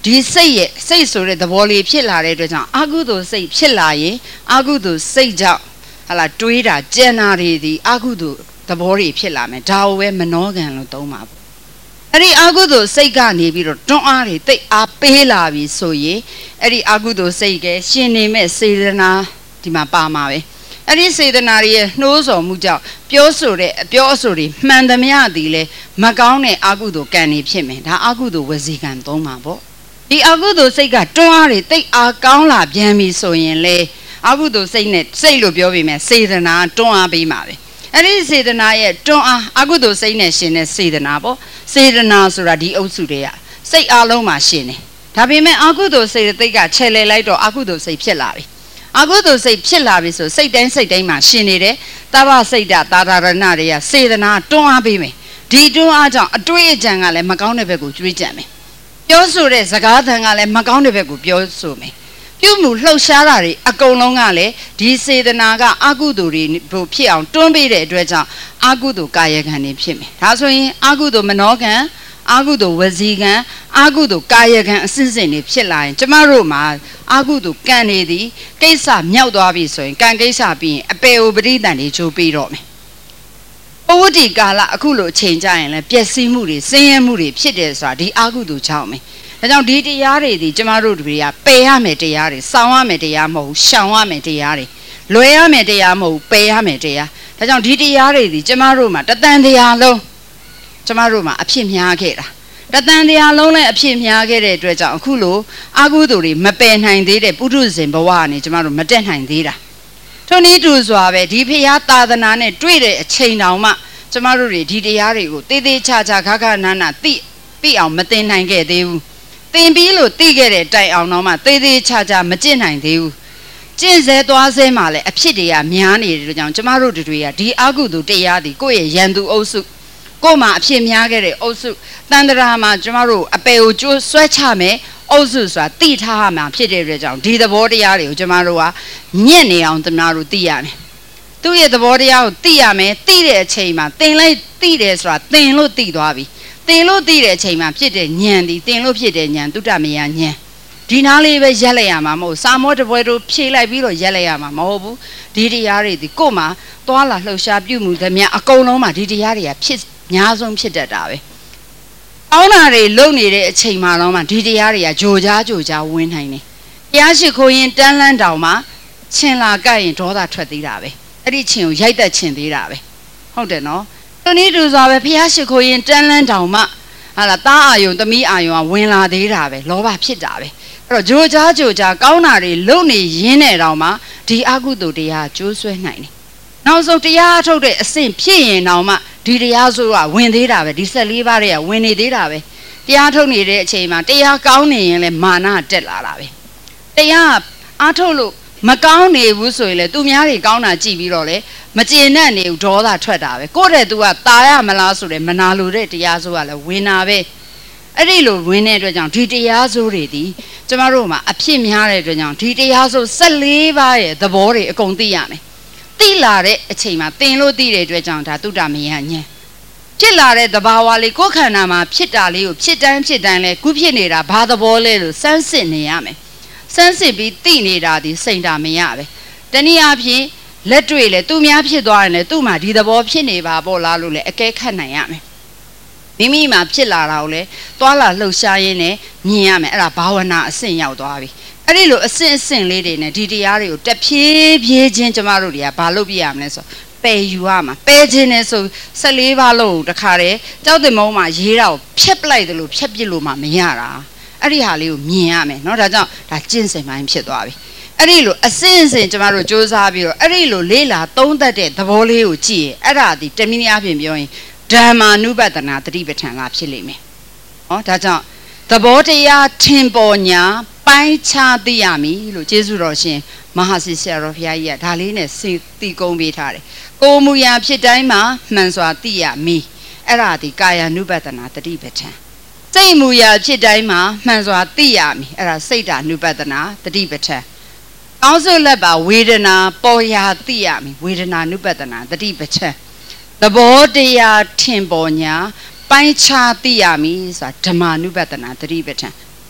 ဒီစိတ်ရဲ့စိတ်ဆိုတဲ့သဘောလေးဖြစ်လာတဲ့အတွက်ကြောင့်အာကုသိုလ်စိတ်ဖြစ်လာရင်အာကုသိုလ်စိတ်ကြောင့်ဟာလာတွေးတာကြံတာတွေဒီအာကုသိုလ်သဘောတွေဖြစ်လာမယ်ဒါကိုပဲမနောကံလို့သုံးပါပေါ့အဲ့ဒီအာကုသိုလ်စိတ်ကနေပြီးတော့တွန်းအားတွေတိတ်အားပေးလာပြီဆိုရင်အဲ့ဒီအာကုသိုလ်စိတ်ကရှင်နေမဲ့စေတနာဒီမှာပါမှာပဲအဲ့ဒီစေတနာတွေရဲ့နှိုးဆော်မှုကြောင့်ပြောဆိုတဲ့အပြောအဆိုတွေမှန်သမျှသည်လေမကောင်းတဲ့အာကုသိုလ်ကံတွေဖြစ်မယ်ဒါအာကုသိုလ်ဝစီကံသုံးပါပေါ့ဒီအာကုသိုလ်စိတ်ကတွန်းအားတွေတိတ်အားကောင်းလာပြန်ပြီဆိုရင်လေအာကုသိုလ်စိတ်နဲ့စိတ်လို့ပြောပြီးမယ်စေတနာတွန်းအားပေးမှာပဲအဲ့ဒီစေတနာရဲ့တွန်းအားအာကုသိုလ်စိတ်နဲ့ရှင်တဲ့စေတနာပေါ့စေတနာဆိုတာဒီအုပ်စုတွေကစိတ်အားလုံးမှာရှင်တယ်ဒါပေမဲ့အာကုသိုလ်စိတ်တိတ်ကချဲလဲလိုက်တော့အာကုသိုလ်စိတ်ဖြစ်လာပြီအာကုသိုလ်စိတ်ဖြစ်လာပြီဆိုစိတ်တိုင်းစိတ်တိုင်းမှာရှင်နေတယ်တဘစိတ်တာတာရဏတွေကစေတနာတွန်းအားပေးမယ်ဒီတွန်းအားကြောင့်အတွေ့အကြံကလည်းမကောင်းတဲ့ဘက်ကိုကျွေးကြံမယ်ပြောဆိုတဲ့စကားသံကလည်းမကောင်းတဲ့ဘက်ကိုပြောဆိုမယ်ပြုမှုလှုပ်ရှားတာတွေအကုန်လုံးကလည်းဒီစေတနာကအာကုသိုလ်တွေဖြစ်အောင်တွန်းပေးတဲ့အတွက်ကြောင့်အာကုသိုလ်ကာယကံတွေဖြစ်မယ်ဒါဆိုရင်အာကုသိုလ်မနောကံအာကုသိုလ်ဝစီကံအာကုသိုလ်ကာယကံအစစ်စစ်တွေဖြစ်လာရင်ကျမတို့မှာအာကုသိုလ်ကံတွေဒီကိစ္စမြောက်သွားပြီဆိုရင်ကံကိစ္စပြီးရင်အပေဥပရိသန်တွေချိုးပြီးတော့မယ်ပဝတိကာလအခုလိုအချိန်ကြရင်လည်းပျက်စီးမှုတွေဆင်းရဲမှုတွေဖြစ်တယ်ဆိုတာဒီအာကုသိုလ်ကြောင့်ပဲဒါကြောင့်ဒီတရားတွေဒီကျမတို့တွေကပယ်ရမယ်တရားတွေစောင်းရမယ်တရားမဟုတ်ဘူးရှောင်ရမယ်တရားတွေလွယ်ရမယ်တရားမဟုတ်ဘူးပယ်ရမယ်တရားဒါကြောင့်ဒီတရားတွေဒီကျမတို့မှာတသံတရားလုံးကျမတို့မှာအဖြစ်များခဲ့တာတသံတရားလုံးလည်းအဖြစ်များခဲ့တဲ့အတွက်ကြောင့်အခုလိုအာကုသိုလ်တွေမပယ်နိုင်သေးတဲ့ပုထုဇဉ်ဘဝကနေကျမတို့မတက်နိုင်သေးတာထိုနည်းတူစွာပဲဒီဖရာသာသနာနဲ့တွေ့တဲ့အချိန်တောင်မှကျမတို့တွေဒီတရားတွေကိုတေးသေးချာချာခါခါနာနာသိသိအောင်မသိနိုင်ခဲ့သေးဘူးသင်ပြီးလို့သိခဲ့တဲ့တိုင်အောင်တော့မှသေးသေးချာချာမကျင့်နိုင်သေးဘူးကျင့်စေသွားစေမှလည်းအဖြစ်တွေကများနေတဲ့ကြောင့်ကျမတို့တွေကဒီအာကုသိုလ်တရားဒီကိုယ့်ရဲ့ရန်သူအုပ်စုကိုယ်မှာအဖြစ်များခဲ့တဲ့အုပ်စုတန်တရာမှာကျမတို့အပေကိုကျိုးဆွဲချမယ်အုပ်စုဆိုတာတိထားရမှာဖြစ်တဲ့အတွက်ကြောင့်ဒီသဘောတရားတွေကိုကျမတို့ကညံ့နေအောင်ကျမတို့သိရမယ်သူ့ရဲ့သဘောတရားကိုသိရမယ်သိတဲ့အချိန်မှာသင်လိုက်သိတယ်ဆိုတာသင်လို့သိသွားပြီသင်လို့သိတဲ့အချိန်မှာဖြစ်တဲ့ဉာဏ်ဒီသင်လို့ဖြစ်တဲ့ဉာဏ်တုတ္တမယဉာဏ်ဒီနားလေးပဲရက်လိုက်ရမှာမဟုတ်စာမောတပွဲတို့ဖြေလိုက်ပြီးတော့ရက်လိုက်ရမှာမဟုတ်ဘူးဒီတရားတွေဒီကို့မှာသွားလာလှုပ်ရှားပြုမှုသမျှအကုန်လုံးမှာဒီတရားတွေကဖြစ်များဆုံးဖြစ်တတ်တာပဲအောင်းတာတွေလုံနေတဲ့အချိန်မှာတော့မှဒီတရားတွေကဂျိုကြားဂျိုကြားဝင်နိုင်တယ်တရားရှိခိုးရင်တန်းလန်းတောင်မှချင်လာကြရင်ဒေါသထွက်သေးတာပဲအဲ့ဒီချင်ကိုရိုက်တက်ချင်သေးတာပဲဟုတ်တယ်နော်သူနည်းတူစွာပဲဖျားရှိခိုးရင်တန်းလန်းတောင်မှဟာလာသားအာယုံသမီးအာယုံကဝင်လာသေးတာပဲလောဘဖြစ်တာပဲအဲ့တော့ဂျိုကြားဂျိုကြားကောင်းတာတွေလုံနေရင်းနဲ့တောင်မှဒီအကုသိုလ်တရားကျိုးဆွဲနိုင်တယ်နောက်ဆုံးတရားထုတ်တဲ့အဆင့်ဖြစ်ရင်တောင်မှဒီတရားဆိုတာဝင်သေးတာပဲဒီဆက်လေးပါးတွေကဝင်နေသေးတာပဲတရားထုတ်နေတဲ့အချိန်မှာတရားကောင်းနေရင်လည်းမာနတက်လာတာပဲတရားအားထုတ်လို့မကောင်းနေဘူးဆိုရင်လေသူများတွေကောင်းတာကြည့်ပြီးတော့လေမကျေနပ်နေဘူးဒေါသထွက်တာပဲကိုယ့်တဲ့သူကตายရမလားဆိုတယ်မနာလိုတဲ့တရားဆိုကလည်းဝင်တာပဲအဲ့ဒီလိုဝင်တဲ့အတွက်ကြောင့်ဒီတရားဆိုတွေဒီကျမတို့မှာအဖြစ်များတဲ့အတွက်ကြောင့်ဒီတရားဆိုဆက်လေးပါးရဲ့သဘောတွေအကုန်သိရမယ်သိလာတဲ့အချိန်မှာသင်လို့သိတဲ့အတွက်ကြောင့်ဒါတုတ္တမယဉာဏ်ဖြစ်လာတဲ့သဘာဝလေးကိုယ်ခန္ဓာမှာဖြစ်တာလေးကိုဖြစ်တိုင်းဖြစ်တိုင်းလဲခုဖြစ်နေတာဘာသဘောလဲလို့စမ်းစစ်နေရမယ်စမ်းစစ်ပြီးသိနေတာဒီစိတ်ဓာမရပဲတနည်းအားဖြင့်လက်တွေ့လေသူများဖြစ်သွားရင်လေသူ့မှာဒီသဘောဖြစ်နေပါပေါ့လားလို့လေအကဲခတ်နိုင်ရမယ်မိမိမှာဖြစ်လာတာကိုလေသွားလာလှုပ်ရှားရင်းနဲ့မြင်ရမယ်အဲ့ဒါဘာဝနာအဆင့်ရောက်သွားပြီအဲ့ဒီလိုအဆင့်အဆင့်လေးတွေနဲ့ဒီတရားတွေကိုတဖြည်းဖြည်းချင်းကျမတို့တွေကဘာလုပ်ပြရမလဲဆိုပယ်ယူရမှာပယ်ခြင်းနဲ့ဆိုဆက်လေးပါလို့တခါတည်းကြောက်တင်မုံမှာရေးတာကိုဖြက်ပလိုက်တယ်လို့ဖြက်ပစ်လို့မှမရတာအဲ့ဒီဟာလေးကိုမြင်ရမယ်เนาะဒါကြောင့်ဒါကျင့်စဉ်ပိုင်းဖြစ်သွားပြီအဲ့ဒီလိုအစင်းစင်ကျမတို့စ조사ပြီးတော့အဲ့ဒီလိုလေးလာသုံးသက်တဲ့သဘောလေးကိုကြည့်ရင်အဲ့ဒါဒီတမီးအပြင်ပြောရင်ဓမ္မာနုပဒနာတတိပဋ္ဌာန်ကဖြစ်လိမ့်မယ်ဟောဒါကြောင့်သဘောတရားထင်ပေါ်ညာပိုင်းခြားသိရမည်လို့ကျေးဇူးတော်ရှင်မဟာစီဆရာတော်ဘုရားကြီးကဒါလေးနဲ့သိသိကုံးပေးထားတယ်ကိုမူရာဖြစ်တိုင်းမှာမှန်စွာသိရမည်အဲ့ဒါဒီကာယ ानु ပဒနာတတိပဋ္ဌာန်စိတ်မူရာဖြစ်တိုင်းမှာမှန်စွာသိရမည်အဲ့ဒါစိတ်ဓာ ानु ပဒနာတတိပဋ္ဌာန်ကောင်းစုလက်ပါဝေဒနာပေါ်ရာသိရမည်ဝေဒနာ ानु ပဒနာတတိပဋ္ဌာန်သဘောတရားထင်ပေါ်ညာပိုင်းခြားသိရမည်ဆိုတာဓမ္မာ ानु ပဒနာတတိပဋ္ဌာန်သ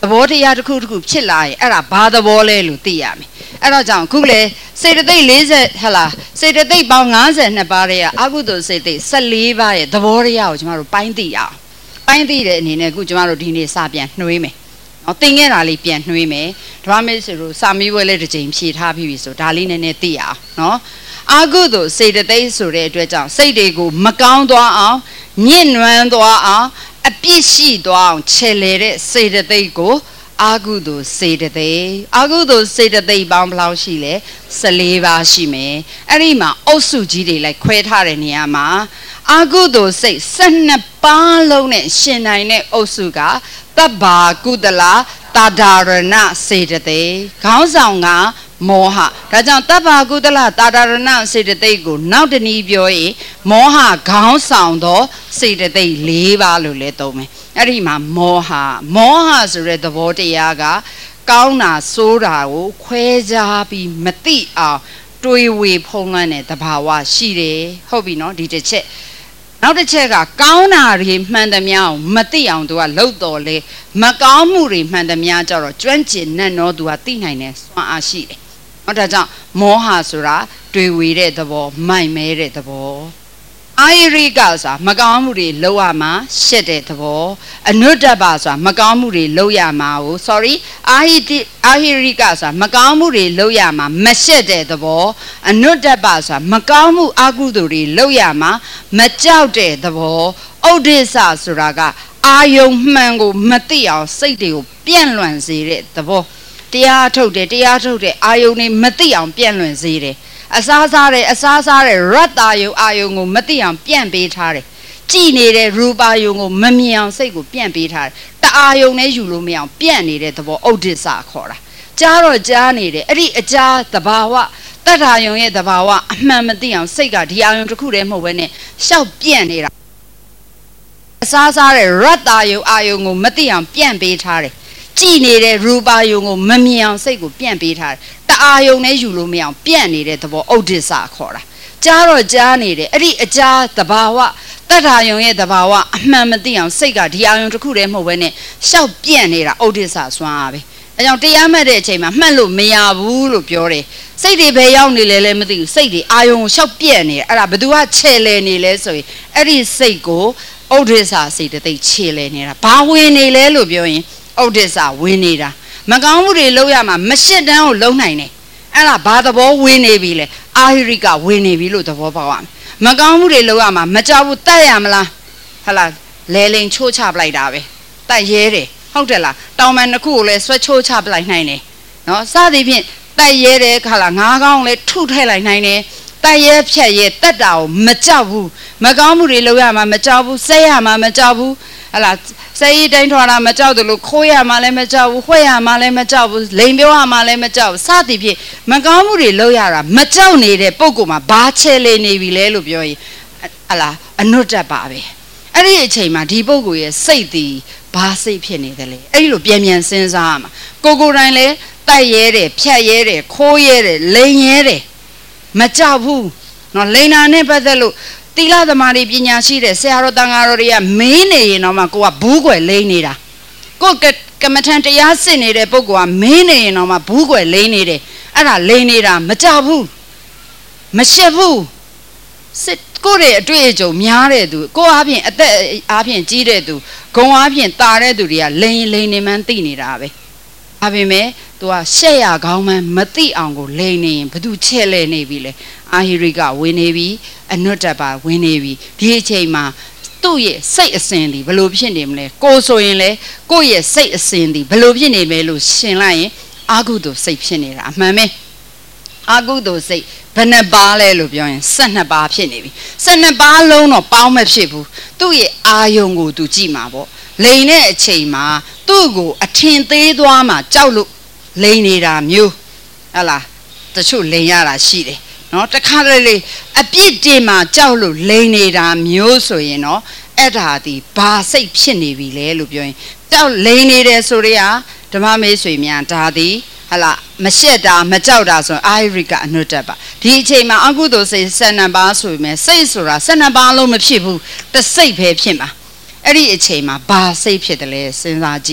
ဘောတရားတစ်ခုတစ်ခုဖြစ်လာရင်အဲ့ဒါဘာသဘောလဲလို့သိရမယ်အဲ့တော့ကြောင့်ခုလေစေတသိက်၄၀ဟလာစေတသိက်ပေါင်း၅၂ပါးရဲ့အကုသိုလ်စေတသိက်၁၄ပါးရဲ့သဘောတရားကိုကျမတို့ပိုင်းသိရအောင်ပိုင်းသိတဲ့အနေနဲ့ခုကျမတို့ဒီနေ့စပြန်နှွေးမယ်နော်သင်ခဲ့တာလေးပြန်နှွေးမယ်ဓမ္မမေဆိုလို့စာမေးပွဲလေးတစ်ချိန်ဖြေထားပြီးပြီဆိုဒါလေးနည်းနည်းသိရအောင်နော်အကုသိုလ်စေတသိက်ဆိုတဲ့အတွက်ကြောင့်စိတ်တွေကိုမကောင်းသွားအောင်ညှဉ်းနှွမ်းသွားအောင်အပြစ်ရှိသွားအောင်ခြေလေတဲ့စေတသိက်ကိုအာကုသိုလ်စေတသိက်အာကုသိုလ်စေတသိက်ပေါင်းဘယ်လောက်ရှိလဲ၁၄ပါးရှိမယ်အဲ့ဒီမှာအုပ်စုကြီးတွေလိုက်ခွဲထားတဲ့နေရာမှာအာကုသိုလ်စိတ်၁၂ပါးလုံးနဲ့ရှင်နိုင်တဲ့အုပ်စုကတဗ္ဗာကုတလတာဒရဏစေတသိက်ခေါင်းဆောင်ကမောဟဒါကြောင့်တဗ္ဗာကုတလတာဒရဏစေတသိက်ကိုနောက်တနည်းပြောရင်မောဟခေါင်းဆောင်သောစေတသိက်၄ပါးလို့လည်းသုံးမယ်အဲ့ဒီမှာမောဟမောဟဆိုတဲ့သဘောတရားကကောင်းတာဆိုးတာကိုခွဲခြားပြီးမသိအောင်တွေးဝေဖုံးလွှမ်းတဲ့သဘာဝရှိတယ်ဟုတ်ပြီနော်ဒီတစ်ချက်နောက်တစ်ချက်ကကောင်းတာတွေမှန်သမျှအောင်မသိအောင်သူကလှုပ်တော်လေမကောင်းမှုတွေမှန်သမျှကြတော့ကျွမ်းကျင်နဲ့တော့သူကသိနိုင်တဲ့စွမ်းအားရှိတယ်ဟောဒါကြောင့်မောဟဆိုတာတွေဝေတဲ့သဘောမိုက်မဲတဲ့သဘောအာဟိရိကဆိုတာမကောင်းမှုတွေလောက်ရမှာရှက်တဲ့သဘောအနုတ္တပဆိုတာမကောင်းမှုတွေလောက်ရမှာကို sorry အာဟိတိအာဟိရိကဆိုတာမကောင်းမှုတွေလောက်ရမှာမရှက်တဲ့သဘောအနုတ္တပဆိုတာမကောင်းမှုအကုသိုလ်တွေလောက်ရမှာမကြောက်တဲ့သဘောဥဒိစ္စဆိုတာကအာယုံမှန်ကိုမသိအောင်စိတ်တွေကိုပြန့်လွင့်စေတဲ့သဘောတရားထုတ်တယ်တရားထုတ်တယ်အာယုံတွေမသိအောင်ပြန့်လွင့်စေတယ်အစားစားတယ်အစားစားတယ်ရတ္တာယုံအာယုံကိုမသိအောင်ပြန့်ပေးထားတယ်ကြည်နေတဲ့ရူပါယုံကိုမမြင်အောင်စိတ်ကိုပြန့်ပေးထားတယ်တအာယုံနဲ့ယူလို့မရအောင်ပြန့်နေတဲ့သဘောဥဒိစ္စခေါ်တာကြားတော့ကြားနေတယ်အဲ့ဒီအကြားသဘာဝတတ္ထာယုံရဲ့သဘာဝအမှန်မသိအောင်စိတ်ကဒီအာယုံတစ်ခုတည်းမဟုတ်ဘဲနဲ့ရှောက်ပြန့်နေတာအစားစားတဲ့ရတ္တာယုံအာယုံကိုမသိအောင်ပြန့်ပေးထားတယ်ကြည်နေတဲ့ရူပါယုံကိုမမြင်အောင်စိတ်ကိုပြန့်ပေးထားတယ်တအာယုံနဲ့ယူလို့မရအောင်ပြန့်နေတဲ့သဘောဥဒိစ္စခေါ်တာကြားတော့ကြားနေတယ်အဲ့ဒီအကြားသဘာဝတတ္ထာယုံရဲ့သဘာဝအမှန်မသိအောင်စိတ်ကဒီအာယုံတစ်ခုတည်းမဟုတ်ဘဲနဲ့ရှောက်ပြန့်နေတာဥဒိစ္စစွမ်းအားပဲအဲကြောင့်တရားမှတ်တဲ့အချိန်မှာမှတ်လို့မရဘူးလို့ပြောတယ်စိတ်တွေဘယ်ရောက်နေလဲလည်းမသိဘူးစိတ်တွေအာယုံကိုရှောက်ပြန့်နေတယ်အဲ့ဒါဘယ်သူကခြေလဲနေလဲဆိုရင်အဲ့ဒီစိတ်ကိုဥဒိစ္စစိတ်တသိခြေလဲနေတာဘာဝင်နေလဲလို့ပြောရင်ဥဒိစ္စဝင်နေတာမကောင်းမှုတွေလုပ်ရမှာမရှစ်တန်းကိုလုံးနိုင်တယ်အဲ့ဒါဘာသဘောဝင်နေပြီလဲအာဟိရိကဝင်နေပြီလို့သဘောပေါက်ရမယ်မကောင်းမှုတွေလုပ်ရမှာမကြောက်ဘူးတတ်ရမလားဟလာလဲလိန်ချိုးချပလိုက်တာပဲတတ်ရဲတယ်ဟုတ်တယ်လားတောင်ပန်တစ်ခုကိုလည်းဆွဲချိုးချပလိုက်နိုင်တယ်နော်စသည်ဖြင့်တတ်ရဲတယ်ခလာငါးကောင်းလည်းထုထည့်လိုက်နိုင်တယ်တတ်ရဲဖြတ်ရဲတတ်တာကိုမကြောက်ဘူးမကောင်းမှုတွေလုပ်ရမှာမကြောက်ဘူးစိတ်ရမှာမကြောက်ဘူးဟလာစိတ်တိုင်းထွာတာမကြောက်တယ်လို့ခိုးရမှာလည်းမကြောက်ဘူးခွဲရမှာလည်းမကြောက်ဘူးလိန်ပြောရမှာလည်းမကြောက်ဘူးစသည်ဖြင့်မကောင်းမှုတွေလုပ်ရတာမကြောက်နေတဲ့ပုံကမှာဘာချဲလေနေပြီလဲလို့ပြောရင်ဟလာအနုတ္တပါပဲအဲ့ဒီအချိန်မှာဒီပုဂ္ဂိုလ်ရဲ့စိတ်သည်ဘာစိတ်ဖြစ်နေတယ်လဲအဲ့ဒီလိုပြန်ပြန်စဉ်းစားရမှာကိုကိုယ်တိုင်လဲတိုက်ရဲတယ်ဖြတ်ရဲတယ်ခိုးရဲတယ်လိန်ရဲတယ်မကြောက်ဘူးနော်လိန်နာနဲ့ပတ်သက်လို့တိလသမားတွေပညာရှိတဲ့ဆရာတော်တန်ဃာတော်တွေကမင်းနေရင်တော့မှကိုကဘူးကွယ်လိမ့်နေတာကိုကမ္မထန်တရားစစ်နေတဲ့ပုဂ္ဂိုလ်ကမင်းနေရင်တော့မှဘူးကွယ်လိမ့်နေတယ်အဲ့ဒါလိမ့်နေတာမကြောက်ဘူးမရှက်ဘူးစစ်ကိုရဲ့အတွေ့အကြုံများတဲ့သူကိုအားဖြင့်အသက်အားဖြင့်ကြီးတဲ့သူဂုံအားဖြင့်တာတဲ့သူတွေကလိမ့်လိမ့်နေမှန်းသိနေတာပဲဒါပေမဲ့သူကရှက်ရကောင်းမှန်းမသိအောင်ကိုလိမ့်နေရင်ဘသူချဲ့လဲနေပြီလဲအာဟိရိကဝင်နေပြီအနုတ္တပါဝင်နေပြီဒီအချိန်မှာသူ့ရဲ့စိတ်အစဉ်ဒီဘယ်လိုဖြစ်နေမလဲကိုဆိုရင်လေကိုယ့်ရဲ့စိတ်အစဉ်ဒီဘယ်လိုဖြစ်နေမဲလို့ရှင်လိုက်ရင်အာဟုတုစိတ်ဖြစ်နေတာအမှန်ပဲအာဟုတုစိတ်ဘယ်နှပါလဲလို့ပြောရင်၁၂ပါဖြစ်နေပြီ၁၂ပါလုံးတော့ပေါင်းမဖြစ်ဘူးသူ့ရဲ့အာယုံကိုသူကြည့်မှာပေါ့လိန်တဲ့အချိန်မှာသူ့ကိုအထင်သေးသွားမှကြောက်လို့လိန်နေတာမျိုးဟလာတချို့လိန်ရတာရှိတယ်နော်တခါတလေအပြစ်တင်မှကြောက်လို့လိန်နေတာမျိုးဆိုရင်တော့အဲ့ဒါဒီဘာစိတ်ဖြစ်နေပြီလဲလို့ပြောရင်ကြောက်လိန်နေတယ်ဆိုရဲဓမ္မမေးဆွေများဒါသည်ဟလာမရှက်တာမကြောက်တာဆိုအာဟိရိကအနုတ္တပါဒီအချိန်မှာအကုသိုလ်စိတ်၁၂ပါးဆိုပေမဲ့စိတ်ဆိုတာ၁၂ပါးလုံးမဖြစ်ဘူးတစ်စိတ်ပဲဖြစ်မှာအဲ့ဒီအချိန်မှာဘာစိတ်ဖြစ်တယ်လဲစဉ်းစားကြည့်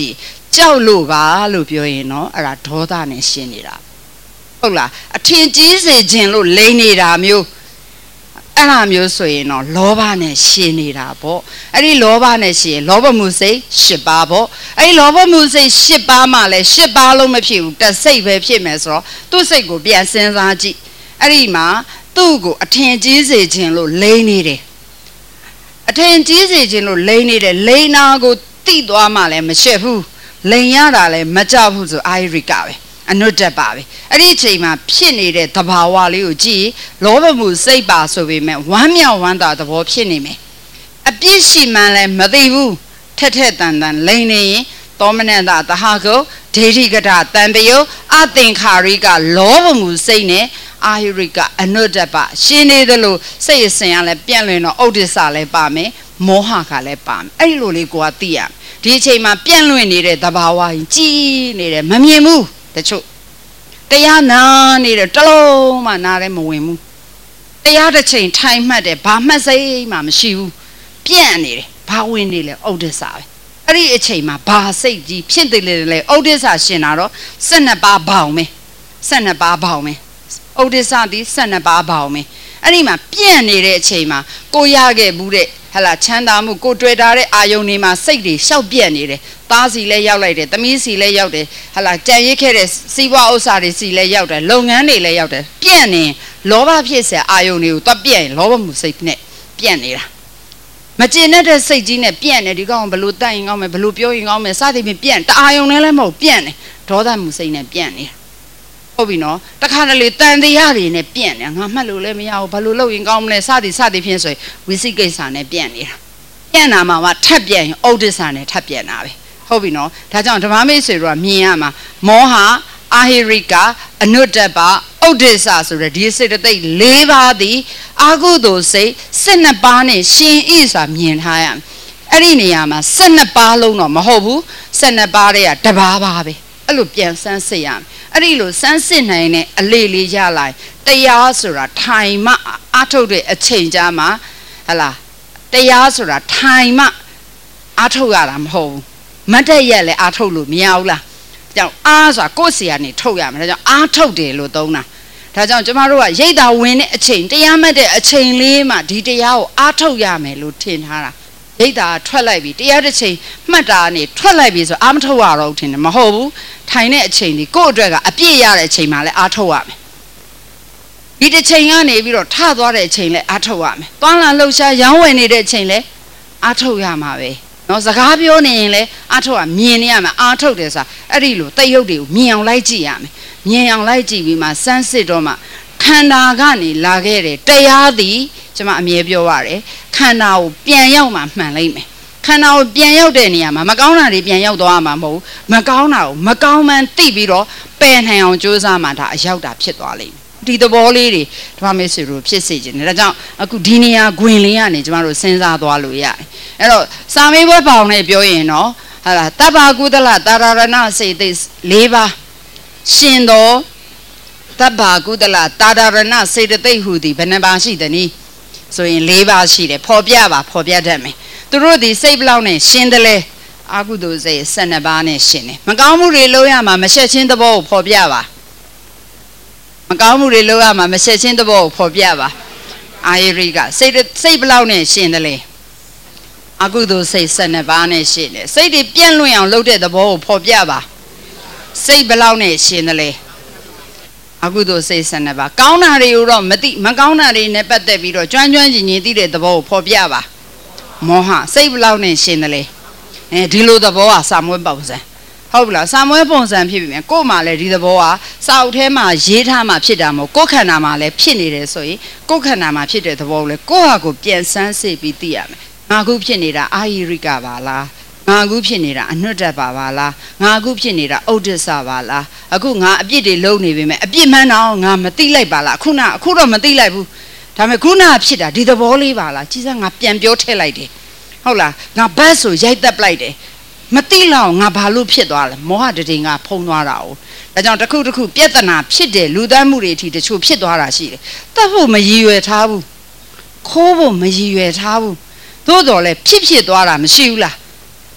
ကြောက်လို့ပါလို့ပြောရင်နော်အဲ့ဒါဒေါသနဲ့ရှင်းနေတာဟုတ်လားအထင်ကြီးစေခြင်းလို့လိမ့်နေတာမျိုးအဲ့လိုမျိုးဆိုရင်တော့လောဘနဲ့ရှင်းနေတာပေါ့အဲ့ဒီလောဘနဲ့ရှင်းရင်လောဘမှုစိတ်၈ပါးပေါ့အဲ့ဒီလောဘမှုစိတ်၈ပါးမှလည်း၈ပါးလုံးမဖြစ်ဘူးတစ်စိတ်ပဲဖြစ်မယ်ဆိုတော့သူ့စိတ်ကိုပြန်စဉ်းစားကြည့်အဲ့ဒီမှာသူ့ကိုအထင်ကြီးစေခြင်းလို့လိမ့်နေတယ်အထင်ကြီးစေခြင်းလို့လိမ့်နေတယ်လိမ့်နာကိုတိသွားမှလည်းမရှက်ဘူးလိန်ရတာလည်းမကြောက်ဘူးဆိုအာရိကပဲအနုတ္တပါပဲအဲ့ဒီအချိန်မှာဖြစ်နေတဲ့သဘာဝလေးကိုကြည့်လောဘမှုစိတ်ပါဆိုပေမဲ့ဝမ်းမြောက်ဝမ်းသာသဘောဖြစ်နေမယ်အပြစ်ရှိမှန်းလည်းမသိဘူးထက်ထက်တန်တန်လိန်နေရင်သောမနတသဟကုဒိဋ္ဌိကတတံပယောအသင်္ခါရိကလောဘမှုစိတ်နဲ့အာဟိရိကအနုတ္တပရှင်းနေသလိုစိတ်အစဉ်ကလည်းပြန့်လွင်တော့ဥဒိစ္စလည်းပါမယ်မောဟကလည်းပါမယ်အဲ့ဒီလိုလေးကိုကသိရဒီအချိန်မှာပြန့်လွင်နေတဲ့သဘာဝကြီးကြီးနေတယ်မမြင်ဘူးတချို့တရားနာနေတယ်တလုံးမှနားလည်းမဝင်ဘူးတရားတစ်ချိန်ထိုင်မှတ်တယ်ဘာမှတ်စိတ်မှမရှိဘူးပြန့်နေတယ်ဘာဝင်နေလဲဥဒိစ္စပဲအဲ့ဒီအချိန်မှာဘာစိတ်ကြီးဖြစ်တယ်လေလေဥဒိစ္စရှင်တာတော့၁၂ပါးဘောင်ပဲ၁၂ပါးဘောင်ပဲဥဒိစ္စသည်၁၂ပါးဘောင်ပဲအဲ့ဒီမှာပြန့်နေတဲ့အချိန်မှာကိုရခဲ့ဘူးတဲ့ဟလာချမ်းသာမှုကိုတွေ့တာတဲ့အာယုန်တွေမှာစိတ်တွေရှောက်ပြက်နေတယ်သားစီလည်းရောက်လိုက်တယ်သမီးစီလည်းရောက်တယ်ဟလာကြံရစ်ခဲ့တဲ့စီးပွားဥစ္စာတွေစီလည်းရောက်တယ်လုပ်ငန်းတွေလည်းရောက်တယ်ပြက်နေလောဘဖြစ်စေအာယုန်တွေကိုသွားပြက်ရင်လောဘမှုစိတ်နဲ့ပြက်နေတာမကျင်တဲ့စိတ်ကြီးနဲ့ပြက်နေဒီကောင်ဘလို့တိုက်ရင်ကောင်းမယ်ဘလို့ပြောရင်ကောင်းမယ်စသည်ဖြင့်ပြက်တအာယုန်နဲ့လည်းမဟုတ်ပြက်နေဒေါသမှုစိတ်နဲ့ပြက်နေတာဟုတ်ပြီနော်တခါတလေတန်တရားတွေနဲ့ပြန့်နေငါမှတ်လို့လည်းမရဘူးဘာလို့လုပ်ရင်ကောင်းမလဲစသည်စသည်ဖြင့်ဆိုရင်ဝိသိကိစ္စနဲ့ပြန့်နေတာပြန့်တာမှာမှထပ်ပြန့်ရင်ဩဒိစ္စနဲ့ထပ်ပြန့်တာပဲဟုတ်ပြီနော်ဒါကြောင့်ဓမ္မမိတ်ဆွေတို့ကမြင်ရမှာမောဟအာဟိရိကအနုတ္တပဩဒိစ္စဆိုတဲ့ဒီစေတသိက်၄ပါးသည်အာဟုသိုလ်စိတ်၁၂ပါးနဲ့ရှင်ဤဆိုတာမြင်ထားရမယ်အဲ့ဒီနေရာမှာ၁၂ပါးလုံးတော့မဟုတ်ဘူး၁၂ပါးတည်းကတစ်ပါးပါပဲအဲ့လိုပြန်ဆန်းစစ်ရမယ်အဲ့ဒီလိုစမ်းစစ်နိုင်တဲ့အလေလေးရလိုက်တရားဆိုတာထိုင်မှအားထုတ်တဲ့အချိန်ကြာမှာဟလာတရားဆိုတာထိုင်မှအားထုတ်ရတာမဟုတ်ဘူးမတ်တက်ရက်လည်းအားထုတ်လို့မရဘူးလားကြောင့်အားဆိုတာကိုယ့်စီကနေထုတ်ရမယ်ဒါကြောင့်အားထုတ်တယ်လို့သုံးတာဒါကြောင့်ကျမတို့ကရိတ်တာဝင်တဲ့အချိန်တရားမှတ်တဲ့အချိန်လေးမှဒီတရားကိုအားထုတ်ရမယ်လို့ထင်ထားတာရိတ်တာထွက်လိုက်ပြီတရားတစ်ချိန်မှတ်တာကနေထွက်လိုက်ပြီဆိုအားမထုတ်ရတော့ဘူးထင်တယ်မဟုတ်ဘူးထိုင်တဲ့အချိန်ဒီကိုယ့်အတွက်ကအပြည့်ရတဲ့အချိန်မှလည်းအားထုတ်ရမယ်ဒီတစ်ချိန်ကနေပြီးတော့ထသွားတဲ့အချိန်လည်းအားထုတ်ရမယ်သွားလာလှုပ်ရှားရောင်းဝယ်နေတဲ့အချိန်လည်းအားထုတ်ရမှာပဲနော်စကားပြောနေရင်လည်းအားထုတ်ရမြင်နေရမှာအားထုတ်တယ်ဆိုတာအဲ့ဒီလိုတိတ်ရုပ်တွေကိုမြင်အောင်လိုက်ကြည့်ရမယ်မြင်အောင်လိုက်ကြည့်ပြီးမှစမ်းစစ်တော့မှခန္ဓာကနေလာခဲ့တဲ့တရားသည်ကျွန်မအမြဲပြောရတယ်ခန္ဓာကိုပြန်ရောက်မှမှန်လိမ့်မယ်ခန္ဓာကိုပြန်ရောက်တဲ့နေရာမှာမကောင်းတာတွေပြန်ရောက်သွားမှာမဟုတ်မကောင်းတာကိုမကောင်းမှန်းသိပြီးတော့ပယ်နိုင်အောင်ကြိုးစားမှဒါအရောက်တာဖြစ်သွားလိမ့်မယ်ဒီသဘောလေးတွေဓမ္မမေဆွေတို့ဖြစ်စေခြင်းဒါကြောင့်အခုဒီနေရာဂွင်လေးကနေကျမတို့စဉ်းစားသွားလို့ရတယ်အဲ့တော့စာမေးပွဲပေါင်းနဲ့ပြောရင်တော့ဟာလားတပ္ပကုသလတာရဏစေတိ၄ပါးရှင်တော်တပ္ပကုသလတာရဏစေတသိက်ဟူသည်ဘယ်နှပါရှိသနည်းဆိုရင်၄ပါးရှိတယ်ဖော်ပြပါဖော်ပြတတ်မယ်သူတို့ဒီစိတ်ဘလောက်နဲ့ရှင်းတယ်လဲအာဟုသိုလ်စိတ်၁၂ပါးနဲ့ရှင်းတယ်မကောင်းမှုတွေလုပ်ရမှာမရှက်ချင်းသဘောကိုဖော်ပြပါမကောင်းမှုတွေလုပ်ရမှာမရှက်ချင်းသဘောကိုဖော်ပြပါအာယရိကစိတ်စိတ်ဘလောက်နဲ့ရှင်းတယ်လဲအာဟုသိုလ်စိတ်၁၂ပါးနဲ့ရှင်းတယ်စိတ်တွေပြန့်လွင့်အောင်လုပ်တဲ့သဘောကိုဖော်ပြပါစိတ်ဘလောက်နဲ့ရှင်းတယ်လဲအာဟုသိုလ်စိတ်၁၂ပါးကောင်းတာတွေကိုတော့မသိမကောင်းတာတွေနဲ့ပတ်သက်ပြီးတော့ကျွမ်းကျွမ်းကျင်ကျင်သိတဲ့သဘောကိုဖော်ပြပါမောဟစိတ်ဘလောက်နဲ့ရှင်းတယ်လဲအဲဒီလိုသဘောကစာမွေးပုံစံဟုတ်ပြီလားစာမွေးပုံစံဖြစ်ပြီမြန်ကို့မှာလည်းဒီသဘောကစာအုပ်ထဲမှာရေးထားမှဖြစ်တာမဟုတ်ကိုယ်ခန္ဓာမှာလည်းဖြစ်နေတယ်ဆိုရင်ကိုယ်ခန္ဓာမှာဖြစ်တဲ့သဘောကိုလည်းကိုယ့်ဟာကိုပြန်ဆန်းစစ်ပြီးသိရမယ်ငါခုဖြစ်နေတာအာဟိရိကပါလားငါခုဖြစ်နေတာအနုတ္တပါပါလားငါခုဖြစ်နေတာဩဒိစ္စပါလားအခုငါအပြစ်တွေလုံးနေပြီမဲ့အပြစ်မှန်းတော့ငါမသိလိုက်ပါလားခုနအခုတော့မသိလိုက်ဘူးဒါပေမဲ့ခုနဖြစ်တာဒီသဘောလေးပါလားကြီးစမ်းငါပြန်ပြောထည့်လိုက်တယ်ဟုတ်လားငါဘတ်ဆိုရိုက်တက်ပလိုက်တယ်မသိလောက်ငါဘာလို့ဖြစ်သွားလဲမောဟတတိငါဖုံးသွားတာ哦ဒါကြောင့်တစ်ခုတစ်ခုပြဿနာဖြစ်တယ်လူသားမှုတွေအထိတချို့ဖြစ်သွားတာရှိတယ်တတ်ဖို့မရည်ရွယ်ထားဘူးခိုးဖို့မရည်ရွယ်ထားဘူးသို့တော်လည်းဖြစ်ဖြစ်သွားတာမရှိဘူးလား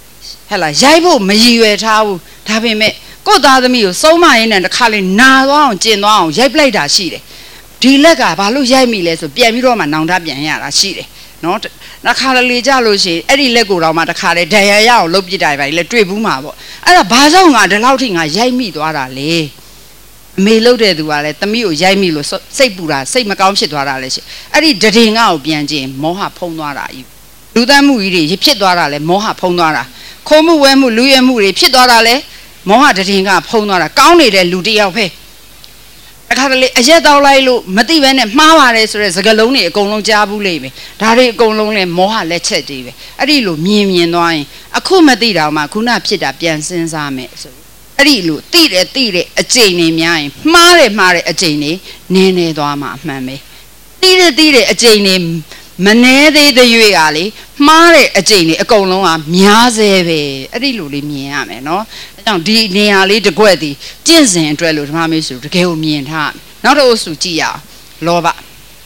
ဟဲ့လားရိုက်ဖို့မရည်ရွယ်ထားဘူးဒါပေမဲ့ကိုသားသမီးကိုစုံမရင်းနဲ့တစ်ခါလေးနာသွားအောင်ကျင်သွားအောင်ရိုက်ပလိုက်တာရှိတယ်ဒီလက်ကဘာလို့ရိုက်မိလဲဆိုပြန်ပြီးတော့မှနောင်တပြန်ရတာရှိတယ်နော်တစ်ခါလေကြလို့ရှိရင်အဲ့ဒီလက်ကိုတော့မှတစ်ခါလေဒဏ်ရာရအောင်လုပ်ပစ်တာပဲလေတွေ့ဘူးမှာပေါ့အဲ့ဒါဘာကြောင့်ငါဒီလောက်ထိငါရိုက်မိသွားတာလဲအမေလှုပ်တဲ့သူကလည်းသမီးကိုရိုက်မိလို့စိတ်ပူတာစိတ်မကောင်းဖြစ်သွားတာလည်းရှိအဲ့ဒီဒရင်ငါ့ကိုပြန်ကျင်မောဟဖုံးသွားတာကြီးလူသတ်မှုကြီးတွေဖြစ်သွားတာလဲမောဟဖုံးသွားတာခိုးမှုဝဲမှုလူရဲမှုတွေဖြစ်သွားတာလဲမောဟဒရင်ကဖုံးသွားတာကောင်းနေတဲ့လူတယောက်ပဲအခါတလေအရက်တောက်လိုက်လို့မသိဘဲနဲ့မှားပါတယ်ဆိုတဲ့စကားလုံးတွေအကုန်လုံးကြားဘူးလိမ့်မယ်ဒါတွေအကုန်လုံးလဲမောဟလက်ချက်တွေပဲအဲ့ဒီလိုမြင်မြင်သွားရင်အခုမသိတော့မှခုနဖြစ်တာပြန်စဉ်းစားမယ်ဆိုအဲ့ဒီလိုသိတယ်သိတယ်အကျိန်နေများရင်မှားတယ်မှားတယ်အကျိန်နေနည်းနည်းသွားမှအမှန်ပဲသိတယ်သိတယ်အကျိန်နေမနှဲသေးတဲ့ရွေကလေမှားတဲ့အကျိန်နေအကုန်လုံးကများစေပဲအဲ့ဒီလိုလေးမြင်ရမယ်နော်အဲကြောင့်ဒီနေရာလေးတစ်ခွက်ဒီကျင့်စဉ်အတွက်လို့ဓမ္မမေဆိုတကယ်ကိုမြင်ထားနောက်တော့ဆိုကြည့်ရအောင်လောဘ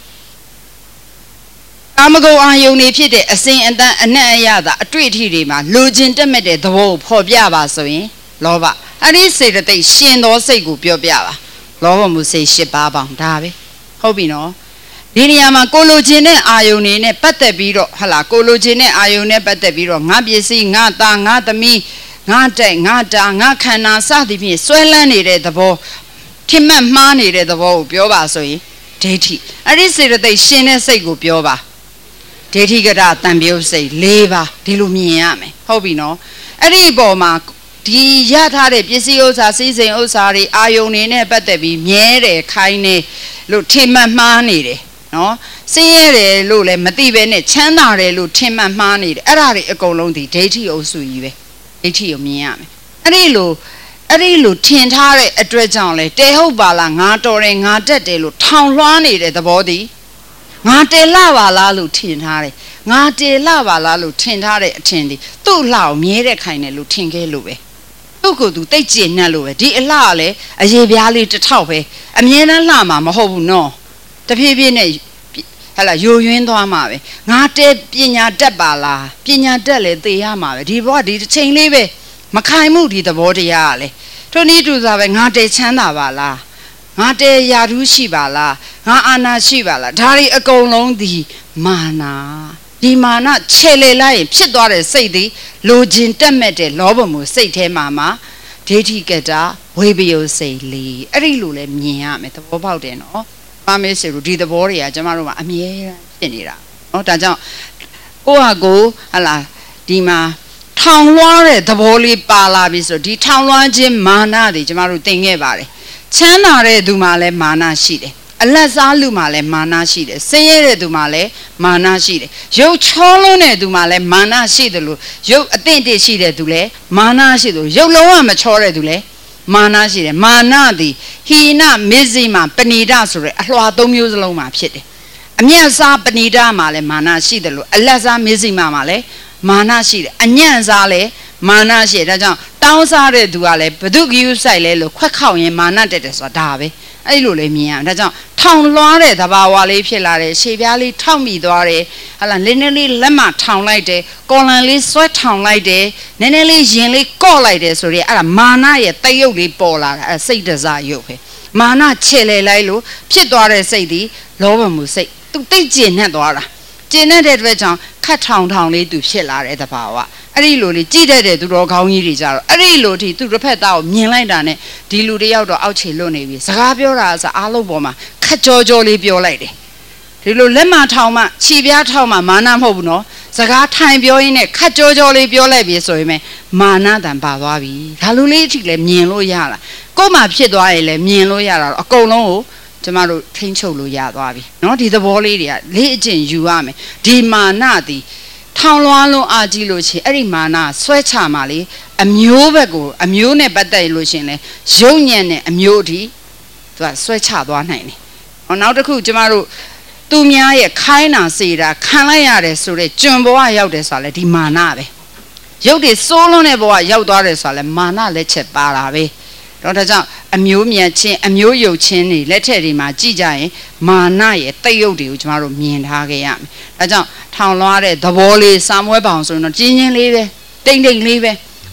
ကာမဂုဏ်အာယုန်နေဖြစ်တဲ့အစဉ်အတန်အနက်အရသာအတွေ့အထိတွေမှာလူချင်းတက်မဲ့တဲ့သဘောကိုဖော်ပြပါဆိုရင်လောဘအဲ့ဒီစေတသိက်ရှင်သောစိတ်ကိုပြောပြပါလောဘမှုစိတ်၈ပါးပေါင်းဒါပဲဟုတ်ပြီနော်ဒီနေရာမှာကိုလိုချင်တဲ့အာယုန်နေနဲ့ပတ်သက်ပြီးတော့ဟလာကိုလိုချင်တဲ့အာယုန်နဲ့ပတ်သက်ပြီးတော့ငါပစ္စည်းငါသားငါသမီးငါတိုက်ငါတာငါခန္ဓာစသည်ဖြင့်ဆွဲလန်းနေတဲ့သဘောထင်မှတ်မှားနေတဲ့သဘောကိုပြောပါဆိုရင်ဒိဋ္ဌိအဲ့ဒီစေတသိက်ရှင်တဲ့စိတ်ကိုပြောပါဒိဋ္ဌိကတတံပြုတ်စိတ်၄ပါးဒီလိုမြင်ရမယ်ဟုတ်ပြီနော်အဲ့ဒီအပေါ်မှာဒီရထားတဲ့ပစ္စည်းဥစ္စာစီးစိမ်ဥစ္စာတွေအာယုန်နေနဲ့ပတ်သက်ပြီးမြဲတယ်ခိုင်းနေလို့ထင်မှတ်မှားနေတယ်နော်စင်းရဲတယ်လို့လည်းမသိပဲနဲ့ချမ်းသာတယ်လို့ထင်မှတ်မှားနေတယ်အဲ့ဒါတွေအကုန်လုံးဒီဒိဋ္ဌိအုပ်စုကြီးပဲဒိဋ္ဌိကိုမြင်ရမယ်အဲ့ဒီလိုအဲ့ဒီလိုထင်ထားတဲ့အတွက်ကြောင့်လေတဲဟုတ်ပါလားငါတော်တယ်ငါတက်တယ်လို့ထောင်လွှားနေတဲ့သဘောတည်းငါတဲလှပါလားလို့ထင်ထားတယ်ငါတဲလှပါလားလို့ထင်ထားတဲ့အထင်ဒီသူ့လှကိုမြဲတဲ့ခိုင်တယ်လို့ထင်ခဲ့လို့ပဲသူ့ကိုယ်သူတိတ်ကျင်နှက်လို့ပဲဒီအလှကလည်းအရေပြားလေးတစ်ထောက်ပဲအမြဲတမ်းလှမှာမဟုတ်ဘူးနော်တဖြည်းဖြည်းနဲ့ဟလာယိုယွင်းသွားမှာပဲငါတဲပညာတတ်ပါလားပညာတတ်လေသိရမှာပဲဒီဘဝဒီတစ်ချိန်လေးပဲမခိုင်မှုဒီသဘောတရားကလေထိုနည်းတူစားပဲငါတဲချမ်းသာပါလားငါတဲယာဓုရှိပါလားငါအာနာရှိပါလားဒါတွေအကုန်လုံးဒီမာနာဒီမာနခြေလေလိုက်ရင်ဖြစ်သွားတဲ့စိတ်ဒီလိုချင်တက်မဲ့တဲ့လောဘမှုစိတ်ထဲမှာမှာဒိဋ္ဌိကတာဝိပယုစိတ်လေးအဲ့ဒီလိုလဲမြင်ရမယ်သဘောပေါက်တယ်နော်မမေးစီလို့ဒီသဘောတွေကကျမတို့ကအမြဲတမ်းဖြစ်နေတာเนาะဒါကြောင့်ကိုယ့်ဟာကိုဟလာဒီမှာထောင်လွှားတဲ့သဘောလေးပါလာပြီဆိုဒီထောင်လွှားခြင်းမာနတွေကျမတို့သင်ခဲ့ပါတယ်ချမ်းသာတဲ့သူမှလည်းမာနရှိတယ်အလတ်စားလူမှလည်းမာနရှိတယ်ဆင်းရဲတဲ့သူမှလည်းမာနရှိတယ်ရုပ်ချောလွန်းတဲ့သူမှလည်းမာနရှိတယ်လို့ရုပ်အသင့်တင့်ရှိတဲ့သူလည်းမာနရှိတယ်ရုပ်လုံးဝမချောတဲ့သူလည်းမာနရှိတယ်မာနသည်ဟိနမေဇိမပဏိဒဆိုတဲ့အလွှာသုံးမျိုးစလုံးမှာဖြစ်တယ်အမြတ်စားပဏိဒမှာလည်းမာနရှိတယ်လို့အလတ်စားမေဇိမမှာလည်းမာနရှိတယ်အညံ့စားလည်းမာနရှိတယ်ဒါကြောင့်တောင်းစားတဲ့သူကလည်းဘု து ဂယုဆိုင်လဲလို့ခွက်ခေါက်ရင်မာနတက်တယ်ဆိုတာဒါပဲအဲ့လိုလေးမြင်ရအောင်ဒါကြောင့်ထောင်လွှားတဲ့သဘာဝလေးဖြစ်လာတယ်ရှေ့ပြားလေးထောက်မိသွားတယ်ဟာလာနည်းနည်းလေးလက်မထောင်လိုက်တယ်ကော်လန်လေးဆွဲထောင်လိုက်တယ်နည်းနည်းလေးရင်လေးကော့လိုက်တယ်ဆိုရင်အဲ့ဒါမာနရဲ့တရုပ်လေးပေါ်လာတာအဲ့စိတ်တစားရုပ်ပဲမာနခြေလေလိုက်လို့ဖြစ်သွားတဲ့စိတ်ဒီလောဘမှုစိတ်သူတိတ်ကျင်နဲ့သွားတာကျင်တဲ့အတွက်ကြောင့်ခတ်ထောင်ထောင်လေးသူဖြစ်လာတဲ့သဘာဝအဲ့ဒီလိုလေးကြည့်တတ်တဲ့သူတော်ကောင်းကြီးတွေကြတော့အဲ့ဒီလိုထိသူတစ်ဖက်သားကိုမြင်လိုက်တာနဲ့ဒီလူတယောက်တော့အောက်ခြေလွတ်နေပြီစကားပြောတာအစားအားလုံးပေါ်မှာခက်ကြောကြောလေးပြောလိုက်တယ်ဒီလိုလက်မထောင်မှခြေပြားထောင်မှမာနမဟုတ်ဘူးနော်စကားထိုင်ပြောရင်းနဲ့ခက်ကြောကြောလေးပြောလိုက်ပြီဆိုရင်မာနတန်ပါသွားပြီဒါလူလေးအထိလည်းမြင်လို့ရတာကို့မှာဖြစ်သွားရင်လည်းမြင်လို့ရတာတော့အကုန်လုံးကိုကျမတို့ထိန်းချုပ်လို့ရသွားပြီเนาะဒီသဘောလေးတွေကလေးအကျင့်ယူရမယ်ဒီမာနသည်ထောင်လွှားလုံးအာကြီးလို့ချင်းအဲ့ဒီမာနဆွဲချမှာလေအမျိုးဘက်ကိုအမျိုးနဲ့ပတ်သက်လို့ရှင်လေရုပ်ညံ့နဲ့အမျိုးအထိသူကဆွဲချသွားနိုင်တယ်။ဟောနောက်တစ်ခုကျမတို့သူများရဲ့ခိုင်းတာစေတာခံလိုက်ရတယ်ဆိုတဲ့ကျွန်ဘဝရောက်တယ်ဆိုတာလေဒီမာနပဲ။ရုပ်တွေစိုးလွန်းတဲ့ဘဝရောက်သွားတယ်ဆိုတာလေမာနလက်ချက်ပါတာပဲ။တော့ဒါကြောင့်အမျိုးမြတ်ချင်းအမျိုးယုတ်ချင်းတွေလက်ထက်တွေမှာကြည့်ကြရင်မာနရဲ့တိတ်ယုတ်တွေကိုကျမတို့မြင်ထားခဲ့ရမယ်။ဒါကြောင့်ထောင်လွှားတဲ့သဘောလေးစာမွဲပေါင်ဆိုရင်တော့ကျင်းချင်းလေးပဲတိမ်တိမ်လေးပဲ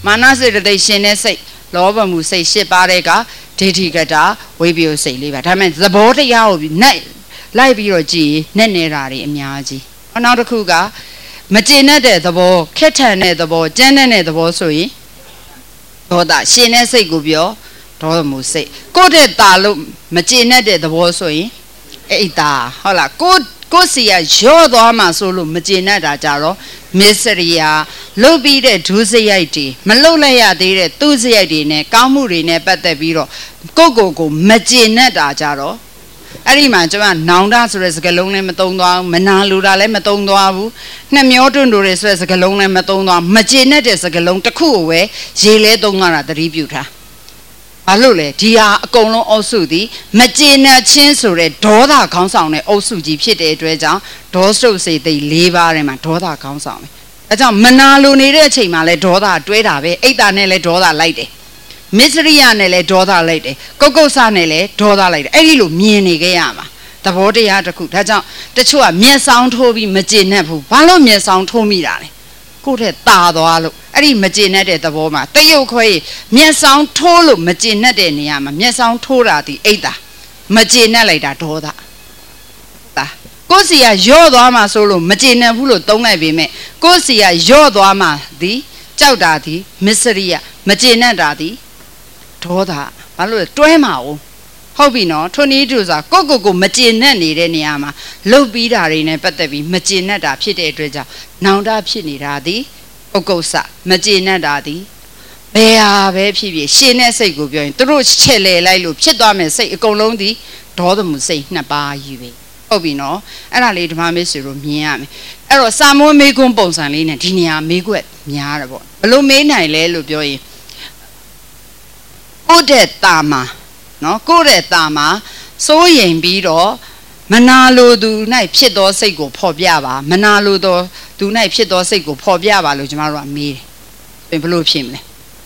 မာနစိတ်တိတ်ရှင်တဲ့စိတ်လောဘမှုစိတ်ရှစ်ပါးတဲ့ကဒိဋ္ဌိကတာဝိပယုစိတ်လေးပါဒါပေမဲ့သဘောတရားကိုနိုင်လိုက်ပြီးတော့ကြည်နဲ့နေတာတွေအများကြီးနောက်တစ်ခုကမကျေနပ်တဲ့သဘောခက်ထန်တဲ့သဘောကြမ်းတဲ့သဘောဆိုရင်ဒေါသရှင်တဲ့စိတ်ကိုပြောဒေါသမှုစိတ်ကိုယ့်တဲ့တာလို့မကျေနပ်တဲ့သဘောဆိုရင်အိတ်တာဟုတ်လားကိုကိုစီရရော့သွားမှဆိုလို့မကျေနပ်တာကြတော့မစ္စရိယာလုတ်ပြီးတဲ့ဒုစရိုက်တွေမလုတ်လိုက်ရသေးတဲ့သူစရိုက်တွေနဲ့ကောင်းမှုတွေနဲ့ပတ်သက်ပြီးတော့ကိုကိုကိုမကျေနပ်တာကြတော့အဲ့ဒီမှာကျွန်မနောင်တဆိုတဲ့စကားလုံးလည်းမသုံးသွားဘူးမနာလိုတာလည်းမသုံးသွားဘူးနှမျောတွန့်တို့တွေဆိုတဲ့စကားလုံးလည်းမသုံးသွားမကျေနပ်တဲ့စကားလုံးတစ်ခုကိုပဲရေလဲသုံးသွားတာသတိပြုထားဘာလို့လဲဒီဟာအကုန်လုံးအုပ်စုသည်မကျေနပ်ခြင်းဆိုတဲ့ဒေါသခေါင်းဆောင်တဲ့အုပ်စုကြီးဖြစ်တဲ့အတွက်ကြောင့်ဒေါစုစိတ်သိ၄ပါးထဲမှာဒေါသခေါင်းဆောင်တယ်အဲကြောင့်မနာလိုနေတဲ့အချိန်မှာလဲဒေါသတွဲတာပဲအိတ်တာနဲ့လဲဒေါသလိုက်တယ်မစ္စရိယနဲ့လဲဒေါသလိုက်တယ်ကုတ်ကုတ်ဆနဲ့လဲဒေါသလိုက်တယ်အဲ့ဒီလိုမြင်နေခဲ့ရမှာသဘောတရားတစ်ခုဒါကြောင့်တချို့ကမျက်စောင်းထိုးပြီးမကျေနပ်ဘူးဘာလို့မျက်စောင်းထိုးမိတာလဲကိုယ့်ထက်တာသွားလို့အဲ့ဒီမကျေနပ်တဲ့သဘောမှာတရုတ်ခွဲမျက်စောင်းထိုးလို့မကျေနပ်တဲ့နေရာမှာမျက်စောင်းထိုးတာဒီအိတ်တာမကျေနပ်လိုက်တာဒေါသတာကိုယ်စီကရော့သွားမှဆိုလို့မကျေနပ်ဘူးလို့သုံးလိုက်ပေမဲ့ကိုယ်စီကရော့သွားမှဒီကြောက်တာဒီမစ္စရိယမကျေနပ်တာဒီဒေါသဘာလို့လဲတွဲမှာ哦ဟုတ်ပြီနော်ထွန်းဤတူဆိုကိုကိုကိုမကျေနပ်နေတဲ့နေရာမှာလှုပ်ပြီးတာတွေနဲ့ပတ်သက်ပြီးမကျေနပ်တာဖြစ်တဲ့အတွက်ကြောင့်နောင်တဖြစ်နေတာဒီဥက္ကုစမကျေနပ်တာဒီဘယ်ဟာပဲဖြစ်ဖြစ်ရှင်တဲ့စိတ်ကိုပြောရင်သူတို့ချက်လေလိုက်လို့ဖြစ်သွားမယ်စိတ်အကုန်လုံးဒီဒေါသမှုစိတ်နှစ်ပါးကြီးပဲဟုတ်ပြီနော်အဲ့ဒါလေးဓမ္မမေဆွေတို့မြင်ရမယ်အဲ့တော့စာမွေးမေးခွန်းပုံစံလေးနဲ့ဒီနေရာမေးခွက်များတယ်ပေါ့ဘလို့မေးနိုင်လဲလို့ပြောရင်ကိုတဲ့တာမှာနော်ကိုတဲ့တာမှာစိုးရင်ပြီးတော့မနာလိုသူ၌ဖြစ်သောစိတ်ကိုဖော်ပြပါမနာလိုသောသူ၌ဖြစ်သောစိတ်ကိုဖော်ပြပါလို့ကျွန်တော်တို့ကမေးတယ်ဘယ်လိုဖြစ်မလဲ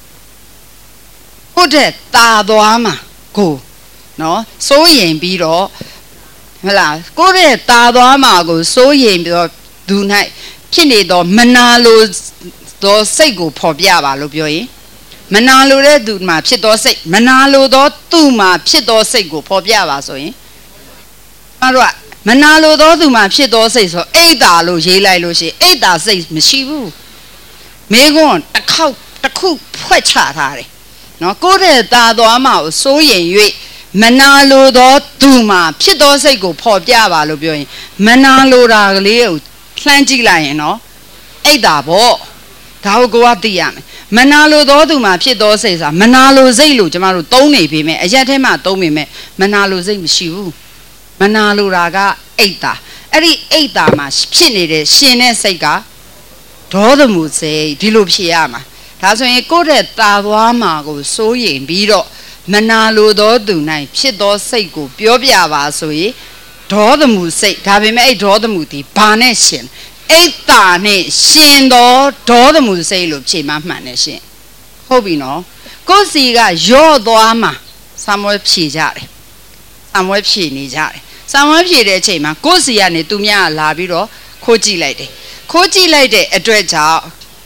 ကိုတဲ့တာသွားမှာကိုနော်စိုးရင်ပြီးတော့ဟဲ့လားကိုတဲ့တာသွားမှာကိုစိုးရင်ပြီးတော့သူ၌ဖြစ်နေသောမနာလိုသောစိတ်ကိုဖော်ပြပါလို့ပြောရင်မနာလိုတဲ့သူမှာဖြစ်သောစိတ်မနာလိုသောသူမှာဖြစ်သောစိတ်ကိုဖော်ပြပါဆိုရင်ကျမတို့ကမနာလိုသောသူမှာဖြစ်သောစိတ်ဆိုအိတ်တာလို့ရေးလိုက်လို့ရှိရင်အိတ်တာစိတ်မရှိဘူးမိကွန်းတစ်ခေါက်တစ်ခုဖွက်ချထားတယ်နော်ကိုယ့်ရဲ့တာသွားမှာကိုစိုးရင်၍မနာလိုသောသူမှာဖြစ်သောစိတ်ကိုဖော်ပြပါလို့ပြောရင်မနာလိုတာကလေးကိုလှမ်းကြည့်လိုက်ရင်နော်အိတ်တာပေါ့ဒါကိုကိုကသိရမယ်မနာလိုသောသူမှာဖြစ်သောစိတ်ဆိုတာမနာလိုစိတ်လို့ကျမတို့သုံးနေပြီမဲ့အရက်ထဲမှာသုံးပြီမဲ့မနာလိုစိတ်မရှိဘူးမနာလိုတာကအိတ်တာအဲ့ဒီအိတ်တာမှာဖြစ်နေတဲ့ရှင်တဲ့စိတ်ကဒေါသမှုစိတ်ဒီလိုဖြစ်ရမှာဒါဆိုရင်ကိုယ့်တဲ့တာသွားမှာကိုစိုးရင်ပြီးတော့မနာလိုသောသူ၌ဖြစ်သောစိတ်ကိုပြောပြပါဆိုရင်ဒေါသမှုစိတ်ဒါပေမဲ့အဲ့ဒေါသမှုဒီဘာနဲ့ရှင်အိတ်တာနဲ့ရှင်သောဒေါသမှုစိတ်လို့ဖြေမှမှန်တယ်ရှင်ဟုတ်ပြီနော်ကိုယ်စီကရော့သွားမှာဆာမွဲဖြေကြတယ်ဆာမွဲဖြေနေကြတယ်ဆာမွဲဖြေတဲ့အချိန်မှာကိုယ်စီကနေသူများလာပြီးတော့ခိုးကြည့်လိုက်တယ်ခိုးကြည့်လိုက်တဲ့အတွက်ကြောင့်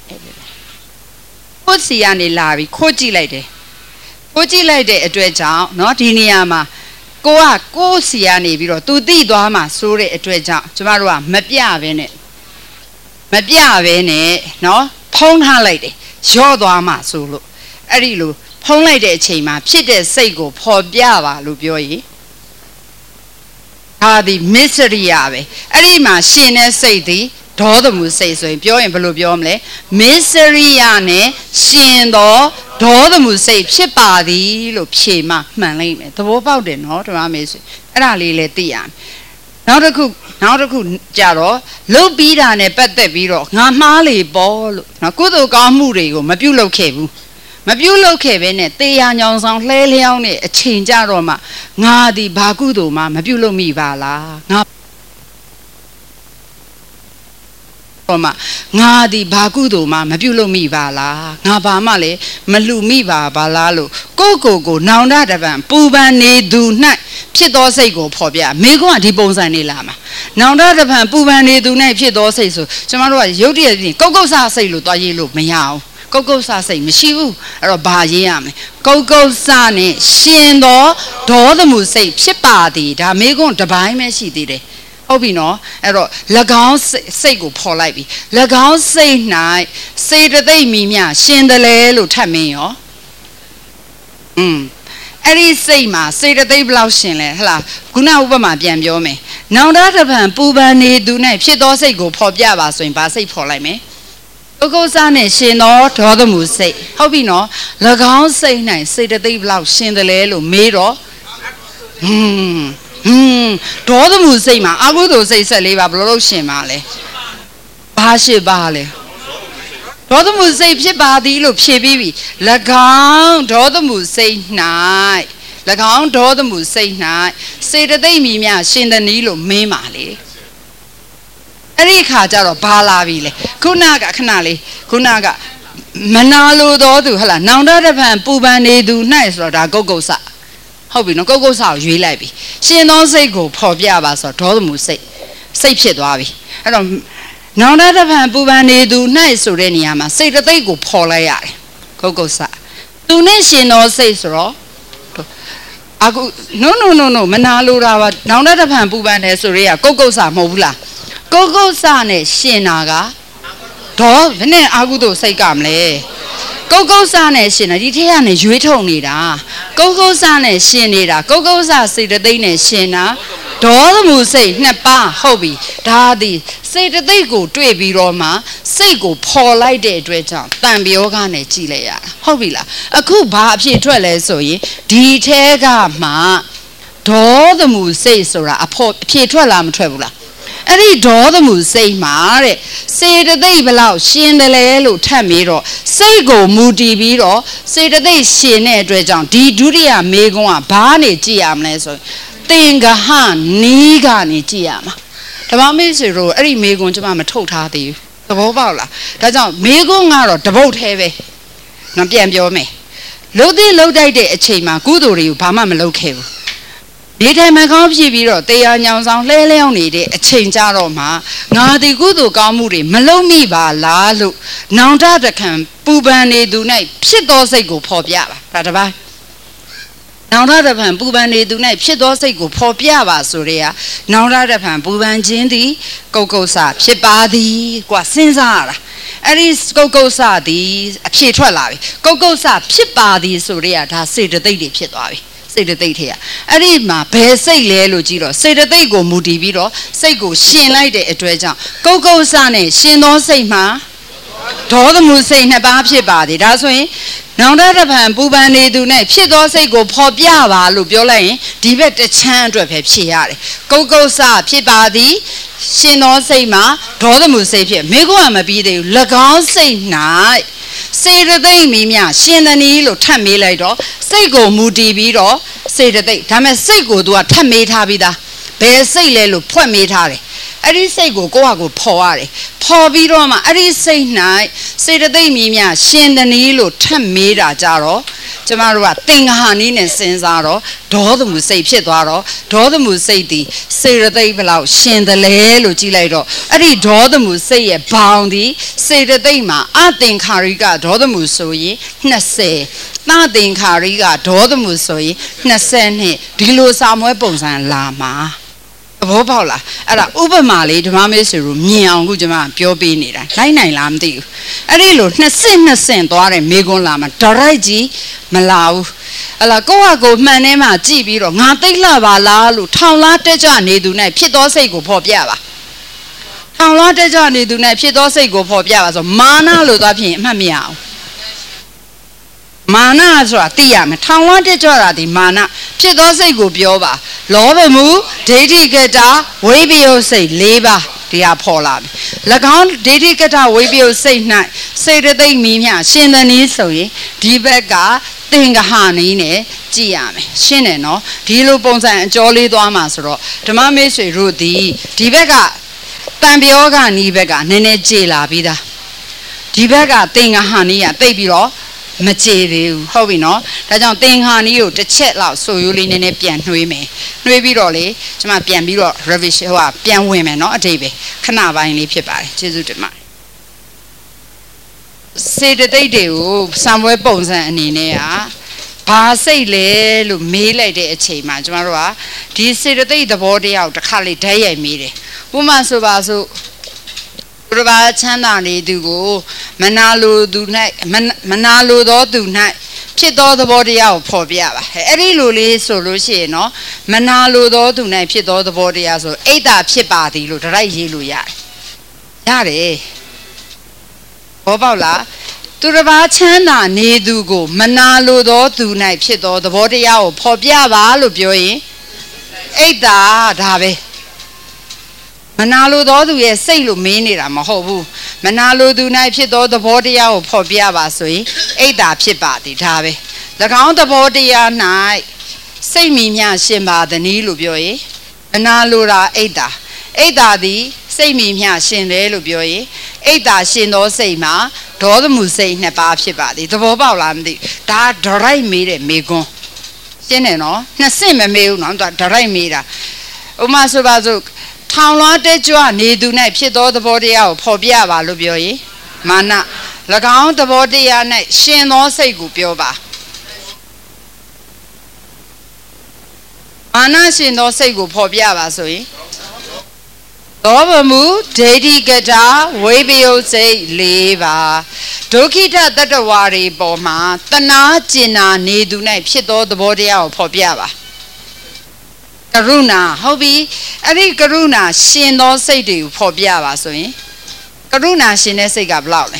ကိုယ်စီကနေလာပြီးခိုးကြည့်လိုက်တယ်ခိုးကြည့်လိုက်တဲ့အတွက်ကြောင့်เนาะဒီနေရာမှာကိုကကိုယ်စီကနေပြီးတော့သူသိသွားမှာစိုးတဲ့အတွက်ကြောင့်ကျမတို့ကမပြဘဲနဲ့မပြပဲနဲ့เนาะဖုံးထားလိုက်တယ်ရော့သွားမှဆိုလို့အဲ့ဒီလိုဖုံးလိုက်တဲ့အချိန်မှာဖြစ်တဲ့စိတ်ကိုဖော်ပြပါလို့ပြောရင်ဟာဒီမစ္စရိယပဲအဲ့ဒီမှာရှင်တဲ့စိတ်ဒီဒေါသမှုစိတ်ဆိုရင်ပြောရင်ဘယ်လိုပြောမလဲမစ္စရိယနဲ့ရှင်သောဒေါသမှုစိတ်ဖြစ်ပါသည်လို့ဖြေမှမှန်လိမ့်မယ်သဘောပေါက်တယ်နော်ဓမ္မမေဆိုအဲ့ဒါလေးလည်းသိရမယ်နောက်တစ်ခုနောက်တစ်ခုကြတော့လုတ်ပြီးတာနဲ့ပတ်သက်ပြီးတော့ငါမှားလေပေါ့လို့နော်ကုသိုလ်ကောင်းမှုတွေကိုမပြုလုပ်ခဲ့ဘူးမပြုလုပ်ခဲ့ပဲနဲ့တေးရညောင်ဆောင်လှဲလျောင်းနဲ့အချိန်ကြတော့မှငါဒီဘာကုသိုလ်မှမပြုလုပ်မိပါလားငါတော့မှငါဒီဘာကုသိုလ်မှမပြုလုပ်မိပါလားငါဘာမှလည်းမလူမိပါပါလားလို့ကိုကိုကိုနောင်တတပံပူပန်နေသူ၌ဖြစ်သောစိတ်ကိုဖော်ပြမိကွန်းကဒီပုံစံနေလာမှာနောင်တတပံပူပန်နေသူ၌ဖြစ်သောစိတ်ဆိုကျမတို့ကရုပ်တရက်ပြင်ကုတ်ကုတ်ဆစိတ်လို့တွားရေးလို့မရအောင်ကုတ်ကုတ်ဆစိတ်မရှိဘူးအဲ့တော့ဘာရေးရမလဲကုတ်ကုတ်ဆနဲ့ရှင်သောဒေါသမှုစိတ်ဖြစ်ပါသည်ဒါမေကွန်းတပိုင်းပဲရှိသေးတယ်ဟုတ်ပြီနော်အဲ့တော့၎င်းစိတ်ကိုဖော်လိုက်ပြီ၎င်းစိတ်၌စေတသိက်မိမြရှင်တယ်လေလို့ထပ်မင်းရောอืมအဲ့ဒီစိတ်မှာစေတသိက်ဘလောက်ရှင်လဲဟလားခုနဥပမာပြန်ပြောမယ်နောင်တတပံပူပန်နေသူ၌ဖြစ်သောစိတ်ကိုဖော်ပြပါဆိုရင်ဘာစိတ်ဖော်လိုက်မယ်ကုတ်ကုတ်ဆနဲ့ရှင်သောဒေါသမှုစိတ်ဟုတ်ပြီနော်၎င်းစိတ်၌စေတသိက်ဘလောက်ရှင်တယ်လဲလို့မေးတော့ဟွန်းဟွန်းဒေါသမှုစိတ်မှာအကုသိုလ်စိတ်ဆက်လေးပါဘယ်လိုလုပ်ရှင်ပါလဲဘာရှိပါလဲဒေါသမှုစိတ်ဖြစ်ပါသည်လို့ဖြေပြီးပြီ၎င်းဒေါသမှုစိတ်၌၎င်းဒေါသမှုစိတ်၌စေတသိက်မိမြရှင်တနည်းလို့မင်းပါလေအဲ့ဒီခါကျတော့ဘာလာပြီလဲခုနကခဏလေးခုနကမနာလိုတော်သူဟလားနောင်တတပံပူပန်နေသူ၌ဆိုတော့ဒါကုတ်ကုတ်ဆဟုတ်ပြီနော်ကုတ်ကုတ်ဆကိုရွေးလိုက်ပြီရှင်သောစိတ်ကိုဖော်ပြပါဆိုတော့ဒေါသမှုစိတ်စိတ်ဖြစ်သွားပြီအဲ့တော့နောင်တတပံပူပန်နေသူ၌ဆိုတဲ့နေရာမှာစိတ်တသိက်ကိုဖော်လိုက်ရတယ်ကုတ်ကုတ်ဆသူနဲ့ရှင်သောစိတ်ဆိုတော့အခု no no no no မနာလိုတာပါနောင်တတပံပူပန်တယ်ဆိုရဲကကုတ်ကုတ်ဆမဟုတ်ဘူးလားကုတ်ကုတ်ဆနဲ့ရှင်တာကဒေါဘယ်နဲ့အာကုသို့စိတ်ကမလဲကုတ်ကုတ်ဆနဲ့ရှင်တာဒီထက်ကနေရွေးထုံနေတာကုတ်ကုတ်ဆနဲ့ရှင်နေတာကုတ်ကုတ်ဆစေတသိက်နဲ့ရှင်တာဒေါသမှုစိတ်နှစ်ပါးဟုတ်ပြီဒါသည်စေတသိက်ကိုတွေ့ပြီးတော့မှစိတ်ကိုဖော်လိုက်တဲ့အတွက်ကြောင့်တန်ပြောကနဲ့ကြည်လိုက်ရတာဟုတ်ပြီလားအခုဘာအဖြစ်ထွက်လဲဆိုရင်ဒီထဲကမှဒေါသမှုစိတ်ဆိုတာအဖို့အဖြစ်ထွက်လာမထွက်ဘူးလားအဲ့ဒီဒေါသမှုစိတ်မှာတဲ့စေတသိက်ဘလောက်ရှင်တယ်လဲလို့ထပ်ပြီးတော့စိတ်ကိုမူတည်ပြီးတော့စေတသိက်ရှင်တဲ့အတွက်ကြောင့်ဒီဒုတိယမေကွန်းကဘာနေကြည့်ရမလဲဆိုရင်သင်္ကဟနီးကနေကြည့်ရမှာဓမ္မမေဆွေတို့အဲ့ဒီမေကွန်းကျွန်မမထုတ်ထားသေးဘူးသဘောပေါက်လားဒါကြောင့်မေကွန်းကတော့တပုတ်သေးပဲနော်ပြန်ပြောမယ်လှုပ်သိလှုပ်တိုက်တဲ့အချိန်မှာကုသိုလ်တွေကိုဘာမှမလုပ်ခဲ့ဘူးဒီထိုင်မှကောင်းဖြစ်ပြီးတော့တရားညောင်ဆောင်လှဲလျောင်းနေတဲ့အချိန်ကြတော့မှငါဒီကုသိုလ်ကောင်းမှုတွေမလုပ်မိပါလားလို့နောင်တတခံပူပန်နေသူ၌ဖြစ်သောစိတ်ကိုဖော်ပြပါဒါတပါးနောင်တတဖန်ပူပန်နေသူ၌ဖြစ်သောစိတ်ကိုဖော်ပြပါဆိုရဲကနောင်တတဖန်ပူပန်ခြင်းသည်ကုတ်ကုတ်ဆဖြစ်ပါသည်ကွာစဉ်းစားရတာအဲ့ဒီကုတ်ကုတ်ဆသည်အဖြေထွက်လာပြီကုတ်ကုတ်ဆဖြစ်ပါသည်ဆိုရဲကဒါစေတသိက်တွေဖြစ်သွားပြီစေတသိက်ထဲကအဲ့ဒီမှာဘယ်စိတ်လဲလို့ကြည့်တော့စေတသိက်ကိုမူတည်ပြီးတော့စိတ်ကိုရှင်လိုက်တဲ့အတွက်ကြောင့်ကုတ်ကုတ်ဆနဲ့ရှင်သောစိတ်မှာဒေါသမှုစိတ်နှစ်ပါးဖြစ်ပါသည်ဒါဆိုရင်နောင်တတဖန်ပူပန်နေသူနဲ့ဖြစ်သောစိတ်ကိုဖော်ပြပါလို့ပြောလိုက်ရင်ဒီဘက်တချမ်းအတွက်ပဲဖြေရတယ်ကုတ်ကုတ်ဆဖြစ်ပါသည်ရှင်သောစိတ်မှာဒေါသမှုစိတ်ဖြစ်မိကွာမပြီးသေးဘူး၎င်းစိတ်၌စေတသိက်မိမြရှင်သနီးလို့ထပ်မေးလိုက်တော့စိတ်ကိုမူတည်ပြီးတော့စေတသိက်ဒါမဲ့စိတ်ကိုသူကထပ်မေးထားပြီးသားဘယ်စိတ်လဲလို့ဖွက်မေးထားတယ်အဲ့ဒီစိတ်ကိုကိုယ့်ဟာကိုဖော်ရတယ်ဖော်ပြီးတော့မှအဲ့ဒီစိတ်၌စေတသိက်မြည်မြရှင်သနီးလို့ထပ်မေးတာကြတော့ကျမတို့ကသင်္ဃဟာနီးနဲ့စဉ်းစားတော့ဒေါသမှုစိတ်ဖြစ်သွားတော့ဒေါသမှုစိတ်ဒီစေတသိက်ဘလောက်ရှင်တယ်လဲလို့ကြည့်လိုက်တော့အဲ့ဒီဒေါသမှုစိတ်ရဲ့ဘောင်ဒီစေတသိက်မှာအသင်္ခါရိကဒေါသမှုဆိုရင်နှစ်ဆယ်သသင်္ခါရိကဒေါသမှုဆိုရင်နှစ်ဆယ်နှစ်ဒီလိုစာမွဲပုံစံလာမှာဘောပေါက်လားအဲ့ဒါဥပမာလေးဓမ္မမေဆွေတို့မြင်အောင်ခုကျွန်မပြောပေးနေတာလိုက်နိုင်လားမသိဘူးအဲ့ဒီလိုနှစ်ဆင့်နှစ်ဆင့်သွားတဲ့မေကွန်းလာမှာဒရိုက်ကြီးမလာဘူးအဲ့လားကိုယ့်ဟာကိုယ်မှန်ထဲမှာကြည့်ပြီးတော့ငါသိလှပါလားလို့ထောင်လားတက်ကြနေသူနဲ့ဖြစ်သောစိတ်ကိုဖော်ပြပါထောင်လားတက်ကြနေသူနဲ့ဖြစ်သောစိတ်ကိုဖော်ပြပါဆိုမာနလို့သွားဖြစ်ရင်အမှတ်မရအောင်မာနဆိုတာသိရမယ်ထောင်လားတက်ကြတာဒီမာနဖြစ်သောစိတ်ကိုပြောပါလောဘမှုဒိဋ္ဌိကတဝိပယုစိတ်၄ပါးဒီဟာဖော်လာပြီ၎င်းဒိဋ္ဌိကတဝိပယုစိတ်၌စေတသိက်မိမြရှင်သနည်းဆိုရင်ဒီဘက်ကသင်္ဃဟာနီးနဲ့ကြည့်ရမယ်ရှင်းတယ်နော်ဒီလိုပုံစံအကျော်လေးသွားမှာဆိုတော့ဓမ္မမေဆွေတို့ဒီဒီဘက်ကတန်ပြောကနီးဘက်ကနည်းနည်းကြေလာပြီးသားဒီဘက်ကသင်္ဃဟာနီးကတိတ်ပြီးတော့မကြေသေးဘူးဟုတ်ပြီနော်ဒါကြောင့်သင်္ဃာနီးကိုတစ်ချက်လောက်ဆိုရိုးလေးနည်းနည်းပြန်နှွေးမယ်နှွေးပြီးတော့လေကျွန်မပြန်ပြီးတော့ revision ဟိုကပြန်ဝင်မယ်နော်အတိတ်ပဲခဏပိုင်းလေးဖြစ်ပါတယ်ကျေးဇူးတင်ပါတယ်စေတသိက်တွေကိုစံပွဲပုံစံအနေနဲ့อ่ะဘာစိတ်လဲလို့မေးလိုက်တဲ့အချိန်မှာကျမတို့ကဒီစေတသိက်သဘောတရားကိုတစ်ခါလေဓာတ်ရိုက်မေးတယ်ဥပမာဆိုပါစို့ဘုရားချမ်းသာနေသူကိုမနာလိုသူ၌မနာလိုသောသူ၌ဖြစ်သောသဘောတရားကိုဖော်ပြပါအဲ့ဒီလိုလေးဆိုလို့ရှိရင်နော်မနာလိုသောသူ၌ဖြစ်သောသဘောတရားဆိုအိတ်တာဖြစ်ပါသည်လို့ဓာတ်ရေးလို့ရတယ်ရတယ်ဘောပေါက်လားသူတစ်ပါးချမ်းသာနေသူကိုမနာလိုသောသူ၌ဖြစ်သောသဘောတရားကိုဖော်ပြပါလို့ပြောရင်အိတ်တာဒါပဲမနာလိုသောသူရဲ့စိတ်လို့မင်းနေတာမဟုတ်ဘူးမနာလိုသူ၌ဖြစ်သောသဘောတရားကိုဖော်ပြပါဆိုရင်အိတ်တာဖြစ်ပါသည်ဒါပဲ၎င်းသဘောတရား၌စိတ်မိမျှရှင်ပါသည်လို့ပြောရင်မနာလိုတာအိတ်တာအိတ်တာသည်စိတ်မိမျှရှင်တယ်လို့ပြောရင်အိတ်တာရှင်သောစိတ်မှာဒေါသမှုစိတ်နှစ်ပါးဖြစ်ပါသည်သဘောပေါက်လားမသိဒါဒရိုက်မေးတဲ့မေကွန်းရှင်းတယ်နော်နှစ်ဆင့်မမေးဘူးနော်သူဒရိုက်မေးတာဥမာဆိုပါစို့ထောင်လွှားတက်ကြွနေသူ၌ဖြစ်သောသဘောတရားကိုဖော်ပြပါလို့ပြောရင်မာန၎င်းသဘောတရား၌ရှင်သောစိတ်ကိုပြောပါမာနရှင်သောစိတ်ကိုဖော်ပြပါဆိုရင်သောဘမှုဒိဋ္ဌိကတာဝိပယုတ်စိတ်၄ပါးဒုက္ခိတတတ္တဝါတွေပေါ်မှာတနာကျင်နာနေသူ၌ဖြစ်သောသဘောတရားကိုဖော်ပြပါကရုဏာဟုတ်ပြီအဲ့ဒီကရုဏာရှင်သောစိတ်တွေကိုဖော်ပြပါဆိုရင်ကရုဏာရှင်တဲ့စိတ်ကဘယ်လောက်လဲ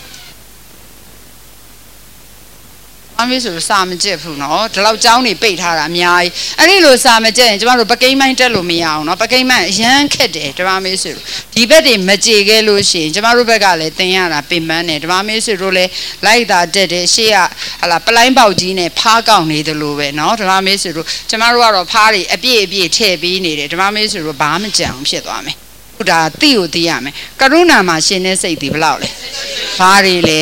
အမေဆိုစာမကျက်ဘူးနော်ဒီလောက်ကြောင်းနေပိတ်ထားတာအများကြီးအဲ့ဒီလိုစာမကျက်ရင်ကျမတို့ပကိန်းမိုင်းတက်လို့မရအောင်နော်ပကိန်းမိုင်းအရန်ခက်တယ်ဓမ္မမေးဆိုဒီဘက်တွေမကြေခဲ့လို့ရှိရင်ကျမတို့ဘက်ကလည်းသင်ရတာပင်ပန်းတယ်ဓမ္မမေးဆိုတို့လည်းလိုက်တာတက်တယ်ရှေ့ကဟလာပလိုင်းပေါက်ကြီးနဲ့ဖားကောက်နေတယ်လို့ပဲနော်ဓမ္မမေးဆိုတို့ကျမတို့ကတော့ဖားတွေအပြည့်အပြည့်ထည့်ပြီးနေတယ်ဓမ္မမေးဆိုတို့ဘာမှကြံအောင်ဖြစ်သွားမယ်ဟုတ်တာသိကိုသိရမယ်ကရုဏာမှာရှင်တဲ့စိတ်ဒီဘယ်လောက်လဲဘာတွေလဲ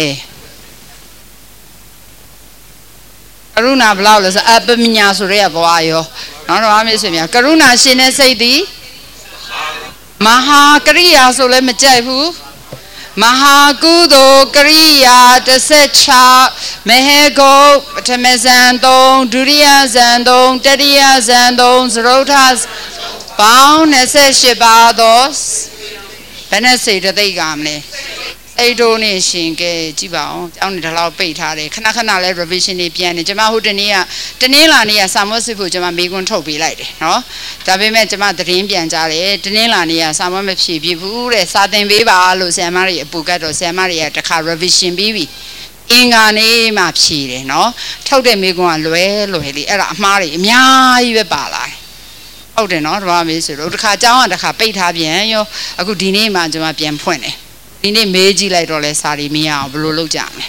ကရုဏာဘလောက်လဲဆိုအပမညာဆိုရဲဘွားရောနော်တော့အမေဆိုမြန်ကရုဏာရှင်တဲ့စိတ်သည်မဟာကရိယာဆိုလည်းမကြိုက်ဘူးမဟာကုသိုလ်ကရိယာတစ်ဆက်ချမဟေဂုတ်ပထမဇန်သုံးဒုတိယဇန်သုံးတတိယဇန်သုံးသရုတ်ထပေါင်း၂၈ပါးသောဘယ်နဲ့စိတ်တသိက်ကမလဲအဲ့တို့နေရှင်ကဲကြည့်ပါအောင်ကျောင်းနေတလောက်ပိတ်ထားတယ်ခဏခဏလဲ revision တွေပြန်နေကျွန်မဟိုတနေ့ကတနေ့လာနေ့ကစာမောစစ်ဖို့ကျွန်မမေးခွန်းထုတ်ပေးလိုက်တယ်နော်ဒါပေမဲ့ကျွန်မသတင်းပြန်ကြားတယ်တနေ့လာနေ့ကစာမောမဖြည့်ပြဘူးတဲ့စာသင်ပေးပါလို့ဆရာမတွေအပူကတ်တော့ဆရာမတွေကတခါ revision ပြီးပြီအင်္ဂါနေ့မှဖြည့်တယ်နော်ထုတ်တဲ့မေးခွန်းကလွဲလွယ်လေးအဲ့ဒါအမှားတွေအများကြီးပဲပါလာတယ်ဟုတ်တယ်နော်ဒါမှမေးဆိုတော့တခါကျောင်းကတခါပိတ်ထားပြန်ရောအခုဒီနေ့မှကျွန်မပြန်ဖွင့်တယ်ဒီနေ့မေးကြည့်လိုက်တော့လဲစာရီမရအောင်ဘယ်လိုလုပ်ကြမလဲ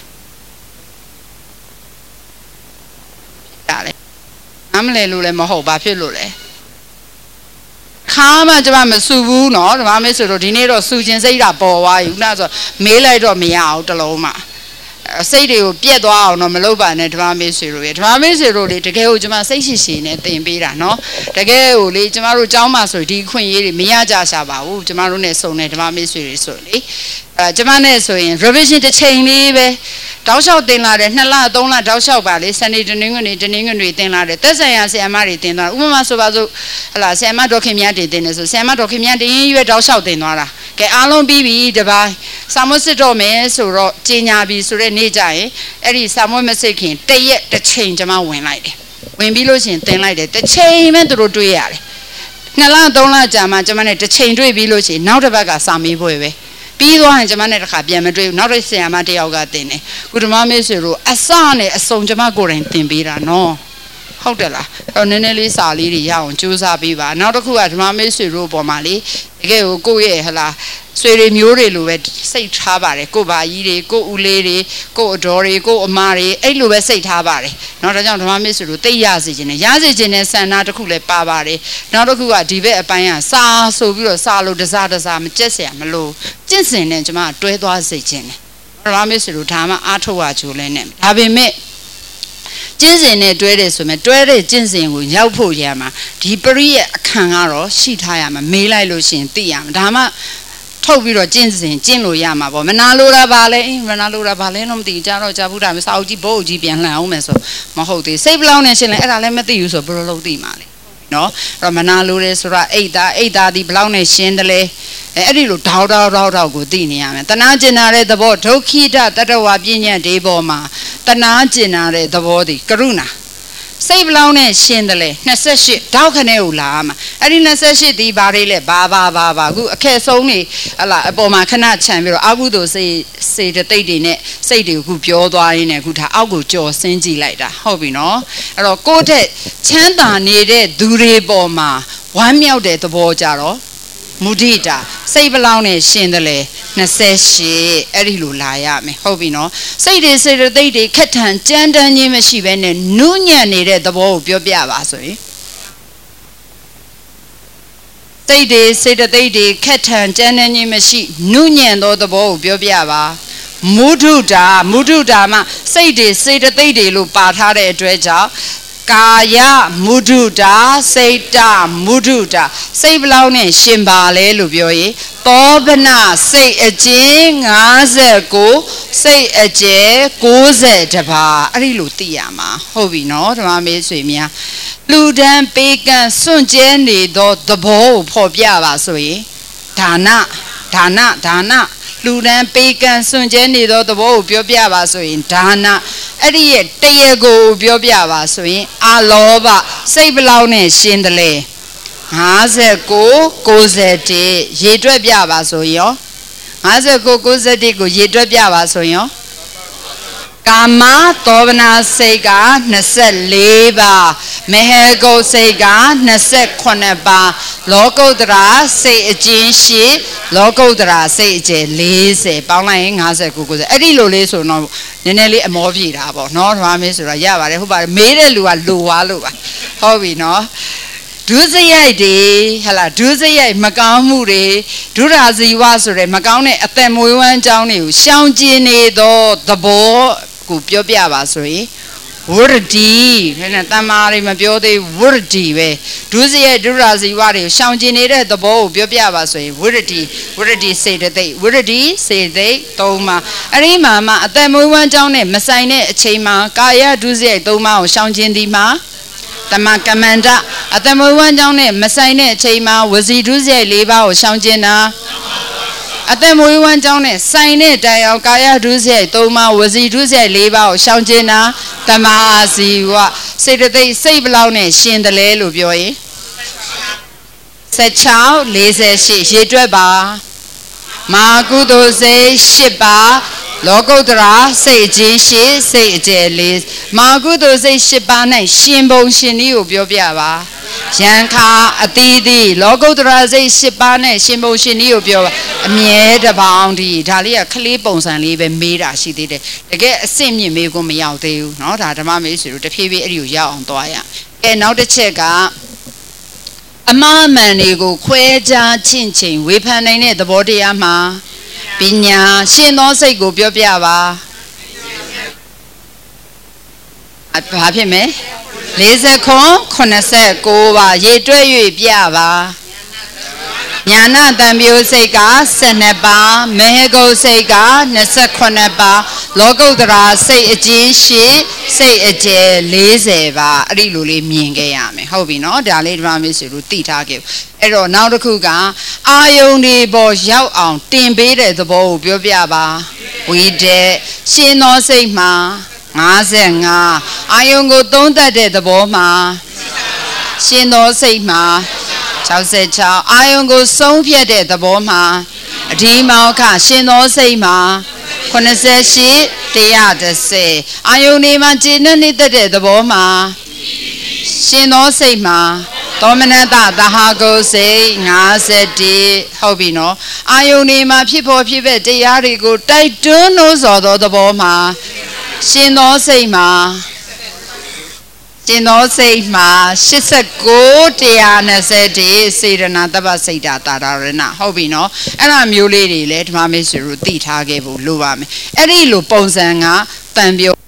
ရတယ်နားမလဲလို့လည်းမဟုတ်ဘာဖြစ်လို့လဲခါမှကျွန်မမစူဘူးနော်ဒါမှမဟုတ်ဆိုတော့ဒီနေ့တော့စူခြင်းစိတ်ဓာတ်ပေါ်သွားပြီခုနဆိုမေးလိုက်တော့မရအောင်တလုံးမှစိတ်တွေကိုပြက်သွားအောင်တော့မလုပ်ပါနဲ့ဓမ္မမေးဆွေတို့ရေဓမ္မမေးဆွေတို့လေတကယ်ကိုကျွန်မစိတ်ရှိရှိနဲ့သင်ပေးတာနော်တကယ်ကိုလေကျွန်မတို့ကျောင်းမှာဆိုဒီခွင့်ရေးတွေမရကြရှာပါဘူးကျွန်မတို့ ਨੇ စုံနေဓမ္မမေးဆွေတွေဆိုလေအဲကျွန်မ ਨੇ ဆိုရင် revision တစ်ချိန်လေးပဲတောက်လျှောက်တင်လာတယ်နှစ်လသုံးလတောက်လျှောက်ပါလေစနေတနင်္ဂနွေတနင်္ဂနွေတင်လာတယ်သက်ဆိုင်ရာဆရာမတွေတင်သွားဥပမာဆိုပါစို့ဟလာဆရာမဒေါခင်မြတ်တင်တယ်ဆိုဆရာမဒေါခင်မြတ်တင်ရွယ်တောက်လျှောက်တင်သွားတာကဲအားလုံးပြီးပြီတပိုင်းစာမွတ်စစ်တော့မယ်ဆိုတော့ကြီးညာပြီဆိုတဲ့နေ့ကျရင်အဲ့ဒီစာမွတ်မစစ်ခင်တရက်တစ်ချိန်ကျွန်မဝင်လိုက်တယ်ဝင်ပြီးလို့ရှိရင်တင်လိုက်တယ်တစ်ချိန်ပဲသူတို့တွေးရတယ်နှစ်လသုံးလကြာမှကျွန်မနဲ့တစ်ချိန်တွေးပြီးလို့ရှိရင်နောက်တစ်ပတ်ကစာမေးပွဲပဲပြီးသွားရင်ကျွန်မနဲ့တစ်ခါပြန်မတွေ့ဘူးနောက်တစ်ဆရာမတစ်ယောက်ကတင်တယ်ကုဓမမေးဆွေတို့အစနဲ့အစုံကျွန်မကိုယ်တိုင်တင်ပေးတာနော်ဟုတ်တယ်လားအဲ့တော့နည်းနည်းလေးစာလေးတွေရအောင်ကြိုးစားပေးပါနောက်တစ်ခုကဓမ္မမေးဆွေတို့ပေါ်မှာလေတကယ်ကိုကိုယ့်ရဲ့ဟလာဆွေတွေမျိုးတွေလိုပဲစိတ်ထားပါတယ်ကိုဘာကြီးတွေကိုဦးလေးတွေကိုအတော်တွေကိုအမတွေအဲ့လိုပဲစိတ်ထားပါတယ်เนาะဒါကြောင့်ဓမ္မမေးဆွေတို့သိရစေခြင်းနဲ့ရစေခြင်းနဲ့ဆန္ဒတစ်ခုလည်းပါပါတယ်နောက်တစ်ခုကဒီဘက်အပိုင်းကစာဆိုပြီးတော့စာလို့တစားတစားမကြက်เสียမလို့ကျင့်စဉ်နဲ့ကျွန်မတွဲသွားစေခြင်းနဲ့ဓမ္မမေးဆွေတို့ဒါမှအားထုတ်ရကြိုးလဲနဲ့ဒါပေမဲ့ကျင့်စဉ်နဲ့တွဲတယ်ဆိုရင်တွဲတဲ့ကျင့်စဉ်ကိုရောက်ဖို့ရမှာဒီပရိရဲ့အခန့်ကတော့ရှိထားရမှာမေးလိုက်လို့ရှိရင်သိရမှာဒါမှထုတ်ပြီးတော့ကျင့်စဉ်ကျင့်လို့ရမှာပေါ့မနာလိုတာပါလေမနာလိုတာပါလေတော့မသိကြတော့ကြာဘူးတာမစာအုပ်ကြီးဘိုးအုပ်ကြီးပြန်လှန်အောင်မယ်ဆိုမဟုတ်သေးစိတ်ဘလောင်းနေရှင်လဲအဲ့ဒါလည်းမသိဘူးဆိုဘယ်လိုလုပ်သိမှာလဲနော်အဲ့တော့မနာလိုတယ်ဆိုတာအိတ်သားအိတ်သားဒီဘလောင်းနေရှင်းတယ်လေအဲ့ဒီလိုတောက်တောက်တောက်တောက်ကိုသိနေရမယ်တနာကျင်နာတဲ့သဘောဒုက္ခိတတတဝပညာဒီပေါ်မှာတနာကျင်နာတဲ့သဘောဒီကရုဏာစိတ်ဘလောင်းနဲ့ရှင်းတယ်လေ28တောက်ခနဲ့ကိုလာမှာအဲ့ဒီ28ဒီဘာတွေလဲဘာဘာဘာဘာခုအခက်ဆုံးနေဟလာအပေါ်မှာခဏခြံပြီးတော့အာဟုသို့စိတ်စေတသိက်တွေနဲ့စိတ်တွေခုပြောသွားရင်းနဲ့ခုထားအောက်ကိုကြော်ဆင်းကြည့်လိုက်တာဟုတ်ပြီနော်အဲ့တော့ကိုယ့်ထက်ချမ်းသာနေတဲ့သူတွေပေါ်မှာဝမ်းမြောက်တဲ့သဘောကြတော့မုဒိတာစိတ်ဘလောင်းနဲ့ရှင်းတယ်လေ28အဲ့ဒီလိုလာရမယ်ဟုတ်ပြီနော်စိတ်တွေစေတသိက်တွေခက်ထန်ကြမ်းတမ်းခြင်းမရှိဘဲနဲ့နုညံ့နေတဲ့သဘောကိုပြောပြပါဆိုရင်စိတ်တွေစေတသိက်တွေခက်ထန်ကြမ်းတမ်းခြင်းမရှိနုညံ့သောသဘောကိုပြောပြပါမုဒုတာမုဒုတာမှာစိတ်တွေစေတသိက်တွေလို့ပါထားတဲ့အတွက်ကြောင့်ကာယမုဒုတာစိတ်တမုဒုတာစိတ်ဘလောင်းနဲ့ရှင်ပါလဲလို့ပြောရင်သောဗနာစိတ်အကျဉ်59စိတ်အကျယ်90တပါအဲ့ဒီလိုသိရမှာဟုတ်ပြီနော်ဓမ္မမေးဆွေများလူဒန်းပေးကမ်းစွန့်ကြဲနေသောသဘောကိုဖော်ပြပါဆိုရင်ဒါနဒါနဒါနလူဒန်းပေးကမ်းစွန့်ကြဲနေသောသဘောကိုပြောပြပါဆိုရင်ဒါနအဲ့ဒီရဲ့တရားကိုပြောပြပါဆိုရင်အလောဘစိတ်ဘလောင်းနဲ့ရှင်းတယ်လေ59 91ရေတွက်ပြပါဆိုရင်59 91ကိုရေတွက်ပြပါဆိုရင်ကာမသောဗနာစိတ်က24ပါမေဟဂုတ်စိတ်က29ပါလောကုတ္တရာစိတ်အကျဉ်းရှိလောကုတ္တရာစိတ်အကျယ်40ပေါင်းလိုက်ရင်59 90အဲ့ဒီလိုလေးဆိုတော့နည်းနည်းလေးအမောပြေတာပေါ့နော်ဓမ္မမေးဆိုတော့ရပါတယ်ဟုတ်ပါတယ်မေးတဲ့လူကလိုသွားလို့ပါဟုတ်ပြီနော်ဒုစရိုက်တွေဟလာဒုစရိုက်မကောင်းမှုတွေဒုရာဇီဝဆိုတဲ့မကောင်းတဲ့အသက်မွေးဝမ်းကြောင်းတွေကိုရှောင်ကျဉ်နေသောသဘောကိုပြောပြပါဆိုရင်ဝရတိနဲ့တမ္မာတွေမပြောသေးဝရတိပဲဒုစရိုက်ဒုရာဇီဝတွေကိုရှောင်ကျဉ်နေတဲ့သဘောကိုပြောပြပါဆိုရင်ဝရတိဝရတိစေတသိက်ဝရတိစေတသိက်သုံးပါအဲ့ဒီမှာမှအသက်မွေးဝမ်းကြောင်းနဲ့မဆိုင်တဲ့အချိန်မှာကာယဒုစရိုက်သုံးပါကိုရှောင်ကျဉ်ဒီမှာတမကမန္တအတမဝမ်းကြောင်းနဲ့မဆိုင်တဲ့အချိန်မှာဝစီဒုစရိုက်၄ပါးကိုရှောင်ကျဉ်တာအတမဝမ်းကြောင်းနဲ့ဆိုင်တဲ့တိုင်အောင်ကာယဒုစရိုက်၃ပါးဝစီဒုစရိုက်၄ပါးကိုရှောင်ကျဉ်တာတမအာဇီဝစေတသိက်စိတ်ဘလောင်းနဲ့ရှင်တယ်လဲလို့ပြောရင်16 48ရေတွက်ပါမာကုသိုလ်စိတ်၈ပါးလောကုတ္တရာစိတ်အကျဉ်းရှိစိတ်အကျယ်လေးမာကုသိုလ်စိတ်၈ပါး၌ရှင်ဘုံရှင်နည်းကိုပြောပြပါယံခါအတိတိလောကုတ္တရာစိတ်၈ပါးနဲ့ရှင်ဘုံရှင်နည်းကိုပြောပါအမြဲတပေါင်းဒီဒါလေးကခလေးပုံစံလေးပဲမေးတာရှိသေးတယ်တကယ်အစစ်မြင့်မေးခွန်းမရောက်သေးဘူးเนาะဒါဓမ္မမေးစီတို့တဖြည်းဖြည်းအဲ့ဒီကိုရောက်အောင်သွားရအဲနောက်တစ်ချက်ကအမှားမှန်တွေကိုခွဲခြားချင့်ချိန်ဝေဖန်နိုင်တဲ့သဘောတရားမှာပညာရှင်သောစိတ်ကိုပြောပြပါဘာဖြစ်မလဲ40ခွန်89ပါရေတွဲ၍ပြပါညာနာတံပြိုစိတ်က12ပါမေဟဂုတ်စိတ်က29ပါလောကုတ္တရာစိတ်အကျဉ်းရှိစိတ်အကျယ်40ပါအဲ့ဒီလိုလေးမြင်ခဲ့ရမယ်ဟုတ်ပြီနော်ဒါလေးဒီမှာမေးစီလို့သိထားခဲ့အဲ့တော့နောက်တစ်ခုကအာယုန်ဒီပေါ်ရောက်အောင်တင်ပေးတဲ့သဘောကိုပြောပြပါဝိတဲ့ရှင်သောစိတ်မှာ55အာယုန်ကိုသုံးသပ်တဲ့သဘောမှာရှင်သောစိတ်မှာ66အာယုန်ကိုဆုံးဖြတ်တဲ့သဘောမှာအဒီမောခရှင်သောစိတ်မှာ88 130အာယုန်နေမှာကျင့်နေတဲ့သဘောမှာရှင်သောစိတ်မှာသောမနတသဟာကုစိတ်51ဟုတ်ပြီနော်အာယုန်နေမှာဖြစ်ပေါ်ဖြစ်ပဲတရားတွေကိုတိုက်တွန်းလို့ဆိုသောသဘောမှာရှင်သောစိတ်မှာရှင်သောစိတ်မှာ89 120စေရနာတပ္ပစိတ်တာတာရဏဟုတ်ပြီနော်အဲ့ဒါမျိုးလေးတွေလည်းဓမ္မမေဆွေတို့သိထားခဲ့ဖို့လိုပါမယ်အဲ့ဒီလိုပုံစံကတန်ပြော